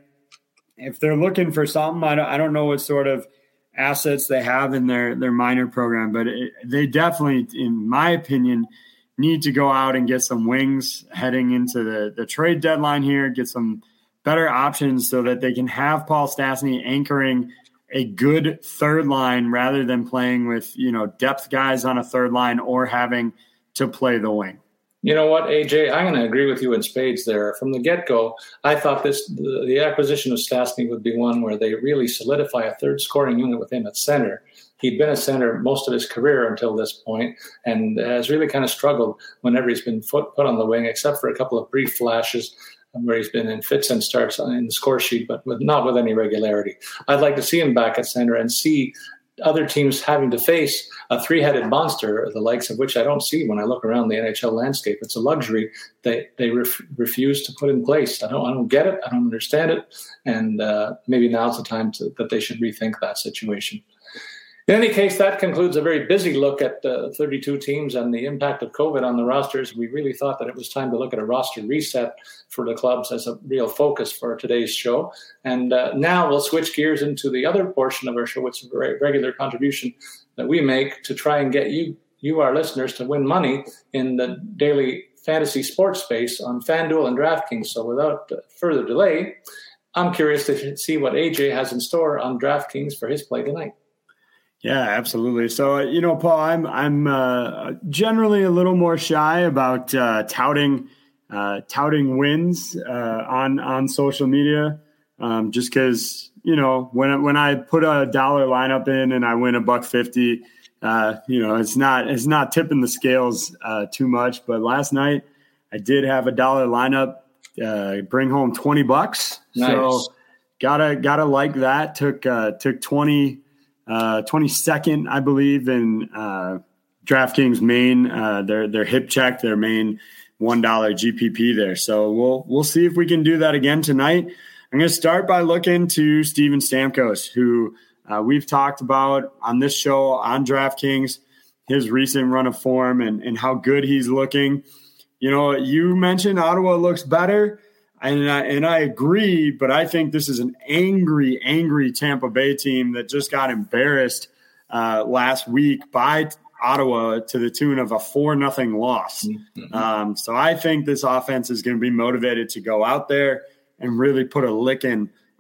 If they're looking for something, I don't, I don't know what sort of assets they have in their, their minor program, but it, they definitely, in my opinion, need to go out and get some wings heading into the, the trade deadline here, get some better options so that they can have Paul Stastny anchoring a good third line rather than playing with, you know, depth guys on a third line or having to play the wing. You know what, A J, I'm going to agree with you in spades there. From the get-go, I thought this the, the acquisition of Stastny would be one where they really solidify a third scoring unit with him at center. He'd been a center most of his career until this point and has really kind of struggled whenever he's been put, put on the wing, except for a couple of brief flashes where he's been in fits and starts in the score sheet, but with, not with any regularity. I'd like to see him back at center and see other teams having to face a three-headed monster, the likes of which I don't see when I look around the N H L landscape. It's a luxury they they ref, refuse to put in place. I don't I don't get it. I don't understand it. And uh, maybe now's the time to, that they should rethink that situation. In any case, that concludes a very busy look at uh, thirty-two teams and the impact of COVID on the rosters. We really thought that it was time to look at a roster reset for the clubs as a real focus for today's show. And uh, now we'll switch gears into the other portion of our show, which is a regular contribution that we make to try and get you, you our listeners, to win money in the daily fantasy sports space on FanDuel and DraftKings. So without further delay, I'm curious to see what A J has in store on DraftKings for his play tonight. Yeah, absolutely. So, you know, Paul, I'm I'm uh, generally a little more shy about uh, touting uh, touting wins uh, on on social media, um, just because, you know, when when I put a dollar lineup in and I win a buck fifty, uh, you know, it's not it's not tipping the scales uh, too much. But last night I did have a dollar lineup uh, bring home twenty bucks. Nice. So gotta gotta like that. Took uh, took twenty. Uh, twenty-second, I believe, in uh, DraftKings main, uh, their their hip check, their main one dollar G P P there. So we'll we'll see if we can do that again tonight. I'm going to start by looking to Steven Stamkos, who uh, we've talked about on this show on DraftKings, his recent run of form and, and how good he's looking. You know, you mentioned Ottawa looks better. And I, and I agree, but I think this is an angry, angry Tampa Bay team that just got embarrassed uh, last week by Ottawa to the tune of a four nothing loss. Mm-hmm. Um, so I think this offense is going to be motivated to go out there and really put a licking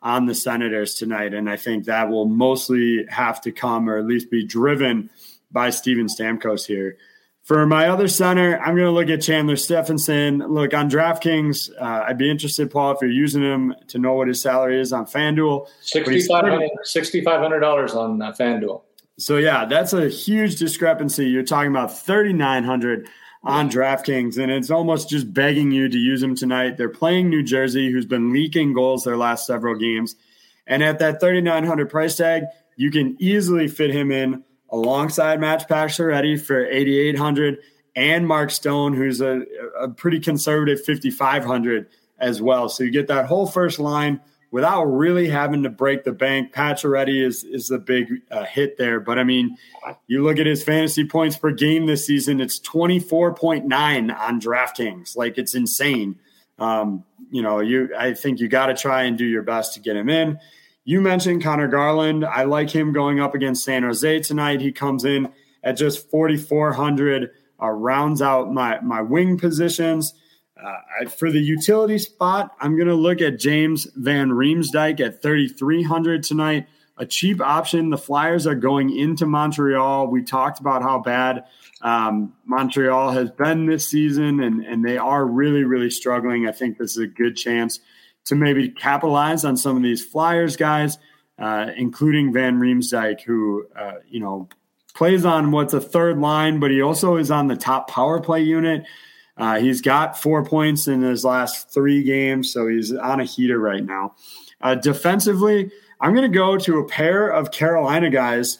on the Senators tonight. And I think that will mostly have to come, or at least be driven, by Steven Stamkos here. For my other center, I'm going to look at Chandler Stephenson. Look, on DraftKings, uh, I'd be interested, Paul, if you're using him, to know what his salary is on FanDuel. six thousand five hundred dollars on uh, FanDuel. So, yeah, that's a huge discrepancy. You're talking about three thousand nine hundred dollars on DraftKings, and it's almost just begging you to use him tonight. They're playing New Jersey, who's been leaking goals their last several games. And at that three thousand nine hundred dollars price tag, you can easily fit him in alongside Matt Pacioretty for eight thousand eight hundred dollars and Mark Stone, who's a, a pretty conservative five thousand five hundred dollars as well. So you get that whole first line without really having to break the bank. Pacioretty is, is the big uh, hit there. But, I mean, you look at his fantasy points per game this season, it's twenty-four point nine on DraftKings. Like, it's insane. Um, you know, you I think you got to try and do your best to get him in. You mentioned Connor Garland. I like him going up against San Jose tonight. He comes in at just forty-four hundred, uh, rounds out my, my wing positions. Uh, I, for the utility spot, I'm going to look at James Van Riemsdyk at thirty-three hundred tonight. A cheap option. The Flyers are going into Montreal. We talked about how bad um, Montreal has been this season, and, and they are really, really struggling. I think this is a good chance to maybe capitalize on some of these Flyers guys, uh, including Van Riemsdyk, who, uh, you know, plays on what's a third line, but he also is on the top power play unit. Uh, he's got four points in his last three games, so he's on a heater right now. Uh, defensively, I'm going to go to a pair of Carolina guys.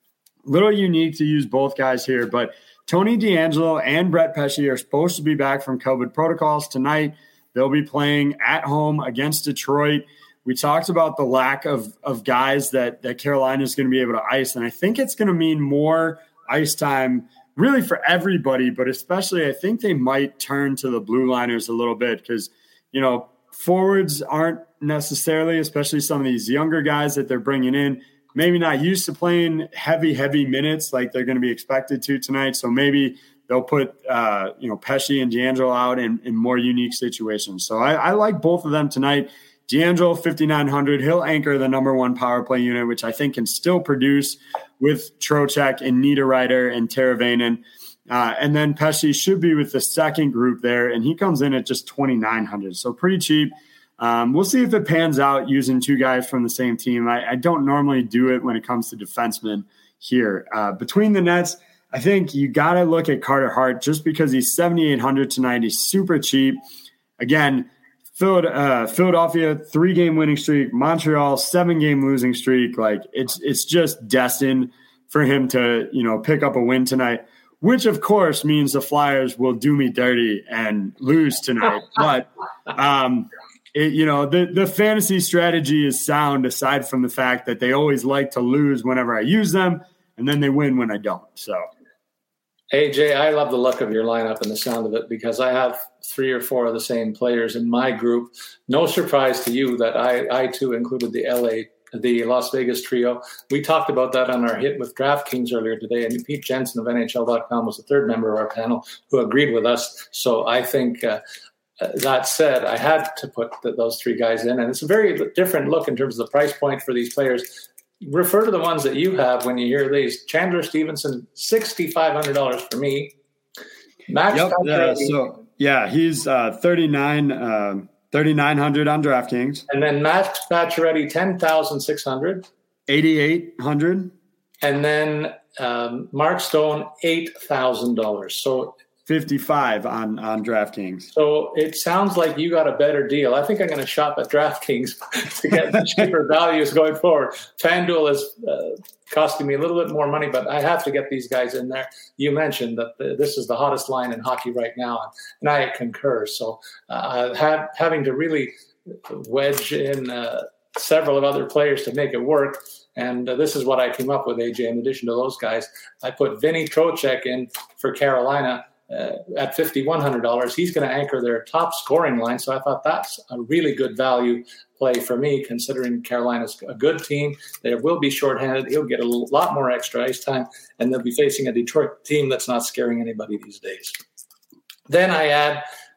A little unique to use both guys here, but Tony DeAngelo and Brett Pesce are supposed to be back from COVID protocols tonight. They'll be playing at home against Detroit. We talked about the lack of, of guys that, that Carolina is going to be able to ice, and I think it's going to mean more ice time really for everybody, but especially I think they might turn to the blue liners a little bit because, you know, forwards aren't necessarily, especially some of these younger guys that they're bringing in, maybe not used to playing heavy, heavy minutes like they're going to be expected to tonight. So maybe they'll put, uh, you know, Pesce and DeAngelo out in, in more unique situations. So I, I like both of them tonight. DeAngelo, fifty-nine hundred. He'll anchor the number one power play unit, which I think can still produce with Trocheck and Niederreiter and Teravainen. Uh, and then Pesce should be with the second group there, and he comes in at just twenty-nine hundred. So pretty cheap. Um, we'll see if it pans out using two guys from the same team. I, I don't normally do it when it comes to defensemen here. Uh, between the nets, I think you got to look at Carter Hart just because he's seventy-eight hundred tonight. He's super cheap. Again, Philadelphia, three-game winning streak. Montreal, seven-game losing streak. Like it's it's just destined for him to, you know, pick up a win tonight, which of course means the Flyers will do me dirty and lose tonight. But um, it, you know, the the fantasy strategy is sound aside from the fact that they always like to lose whenever I use them, and then they win when I don't. So. A J, I love the look of your lineup and the sound of it because I have three or four of the same players in my group. No surprise to you that I, I too included the L A, the Las Vegas trio. We talked about that on our hit with DraftKings earlier today, and Pete Jensen of N H L dot com was the third member of our panel who agreed with us. So I think uh, that said, I had to put the, those three guys in, and it's a very different look in terms of the price point for these players. Refer to the ones that you have when you hear these. Chandler Stevenson, six thousand five hundred dollars for me. Max yep, uh, so, yeah, he's uh, thirty-nine hundred on DraftKings. And then Max Pacioretty, ten thousand six hundred dollars. eighty-eight hundred dollars. And then um, Mark Stone, eight thousand dollars. So fifty-five on, on DraftKings. So it sounds like you got a better deal. I think I'm going to shop at DraftKings to get the cheaper values going forward. FanDuel is uh, costing me a little bit more money, but I have to get these guys in there. You mentioned that the, this is the hottest line in hockey right now, and I concur. So uh, have, having to really wedge in uh, several of other players to make it work. And uh, this is what I came up with, A J. In addition to those guys, I put Vinny Trocheck in for Carolina. Uh, at five thousand one hundred dollars, he's going to anchor their top scoring line. So I thought that's a really good value play for me, considering Carolina's a good team. They will be shorthanded. He'll get a lot more extra ice time, and they'll be facing a Detroit team that's not scaring anybody these days. Then I add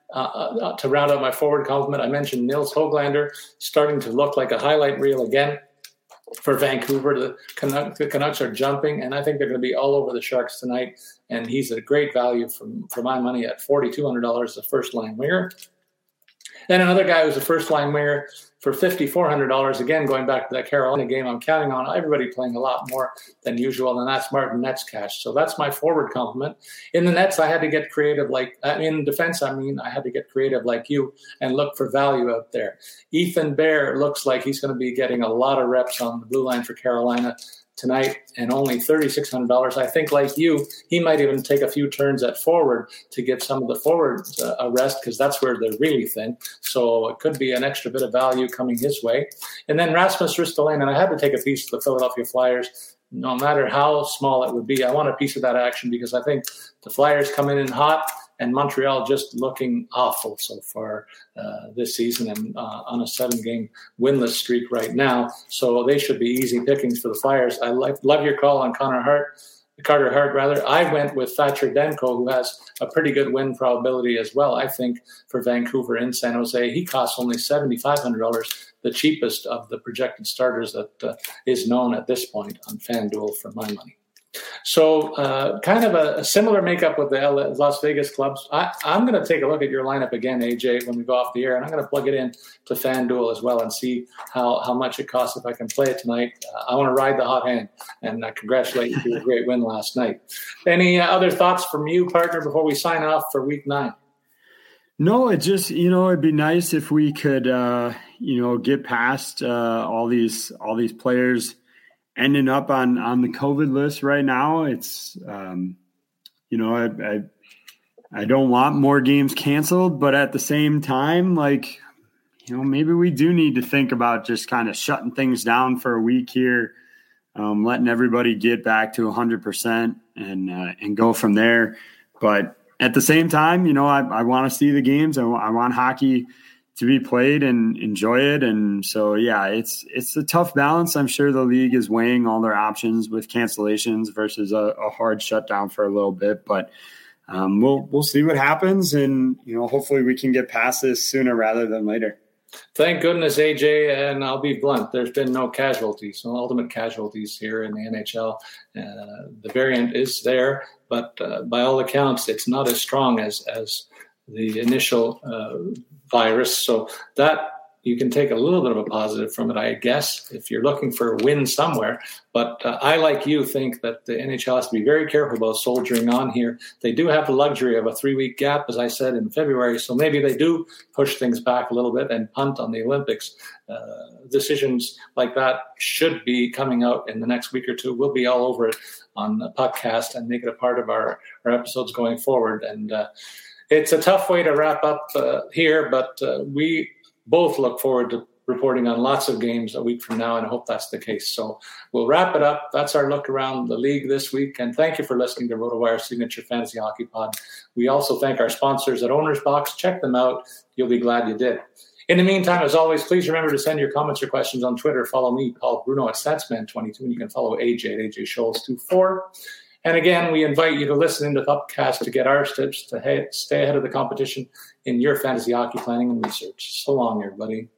uh, to round out my forward complement, I mentioned Nils Höglander starting to look like a highlight reel again for Vancouver. The, Canuck, the Canucks are jumping, and I think they're going to be all over the Sharks tonight. And he's a great value for, for my money at four thousand two hundred dollars as a first-line winger. Then another guy who's a first-line winger for five thousand four hundred dollars, again, going back to that Carolina game, I'm counting on everybody playing a lot more than usual, and that's Martin Necas. So that's my forward complement. In the nets, I had to get creative like – in defense, I mean, I had to get creative like you and look for value out there. Ethan Bear looks like he's going to be getting a lot of reps on the blue line for Carolina tonight, and only three thousand six hundred dollars. I think, like you, he might even take a few turns at forward to give some of the forwards uh, a rest, because that's where they're really thin. So it could be an extra bit of value coming his way. And then Rasmus Ristolainen, and I had to take a piece of the Philadelphia Flyers. No matter how small it would be, I want a piece of that action, because I think the Flyers come in hot, and Montreal just looking awful so far uh, this season, and uh, on a seven-game winless streak right now. So they should be easy pickings for the Flyers. I like, love your call on Connor Hart, Carter Hart, rather. I went with Thatcher Demko, who has a pretty good win probability as well, I think, for Vancouver in San Jose. He costs only seven thousand five hundred dollars, the cheapest of the projected starters that uh, is known at this point on FanDuel for my money. So uh, kind of a, a similar makeup with the Las Vegas clubs. I, I'm going to take a look at your lineup again, A J, when we go off the air, and I'm going to plug it in to FanDuel as well and see how, how much it costs if I can play it tonight. Uh, I want to ride the hot hand, and uh, congratulate you for a great win last night. Any uh, other thoughts from you, partner, before we sign off for week nine? No, it just, you know, it'd be nice if we could, uh, you know, get past uh, all these all these players ending up on, on the COVID list right now. It's, um, you know, I, I, I don't want more games canceled, but at the same time, like, you know, maybe we do need to think about just kind of shutting things down for a week here, um, letting everybody get back to one hundred percent and, uh, and go from there. But at the same time, you know, I, I want to see the games. I, I want hockey to be played and enjoy it. And so, yeah, it's it's a tough balance. I'm sure the league is weighing all their options with cancellations versus a, a hard shutdown for a little bit. But um, we'll we'll see what happens, and you know, hopefully we can get past this sooner rather than later. Thank goodness, A J, and I'll be blunt, there's been no casualties, no ultimate casualties here in the N H L. Uh, the variant is there, but uh, by all accounts, it's not as strong as as the initial uh, virus. So that you can take a little bit of a positive from it, I guess, if you're looking for a win somewhere. But uh, I, like you, think that the N H L has to be very careful about soldiering on here. They do have the luxury of a three-week gap, as I said, in February. So maybe they do push things back a little bit and punt on the Olympics. Uh, decisions like that should be coming out in the next week or two. We'll be all over it on the podcast and make it a part of our, our episodes going forward. And uh, it's a tough way to wrap up uh, here, but uh, we both look forward to reporting on lots of games a week from now, and I hope that's the case. So we'll wrap it up. That's our look around the league this week, and thank you for listening to RotoWire's Signature Fantasy Hockey Pod. We also thank our sponsors at Owner's Box. Check them out. You'll be glad you did. In the meantime, as always, please remember to send your comments or questions on Twitter. Follow me, Paul Bruno, at Statsman twenty-two, and you can follow A J at A J Scholes twenty-four. And again, we invite you to listen into the podcast to get our tips to stay ahead of the competition in your fantasy hockey planning and research. So long, everybody.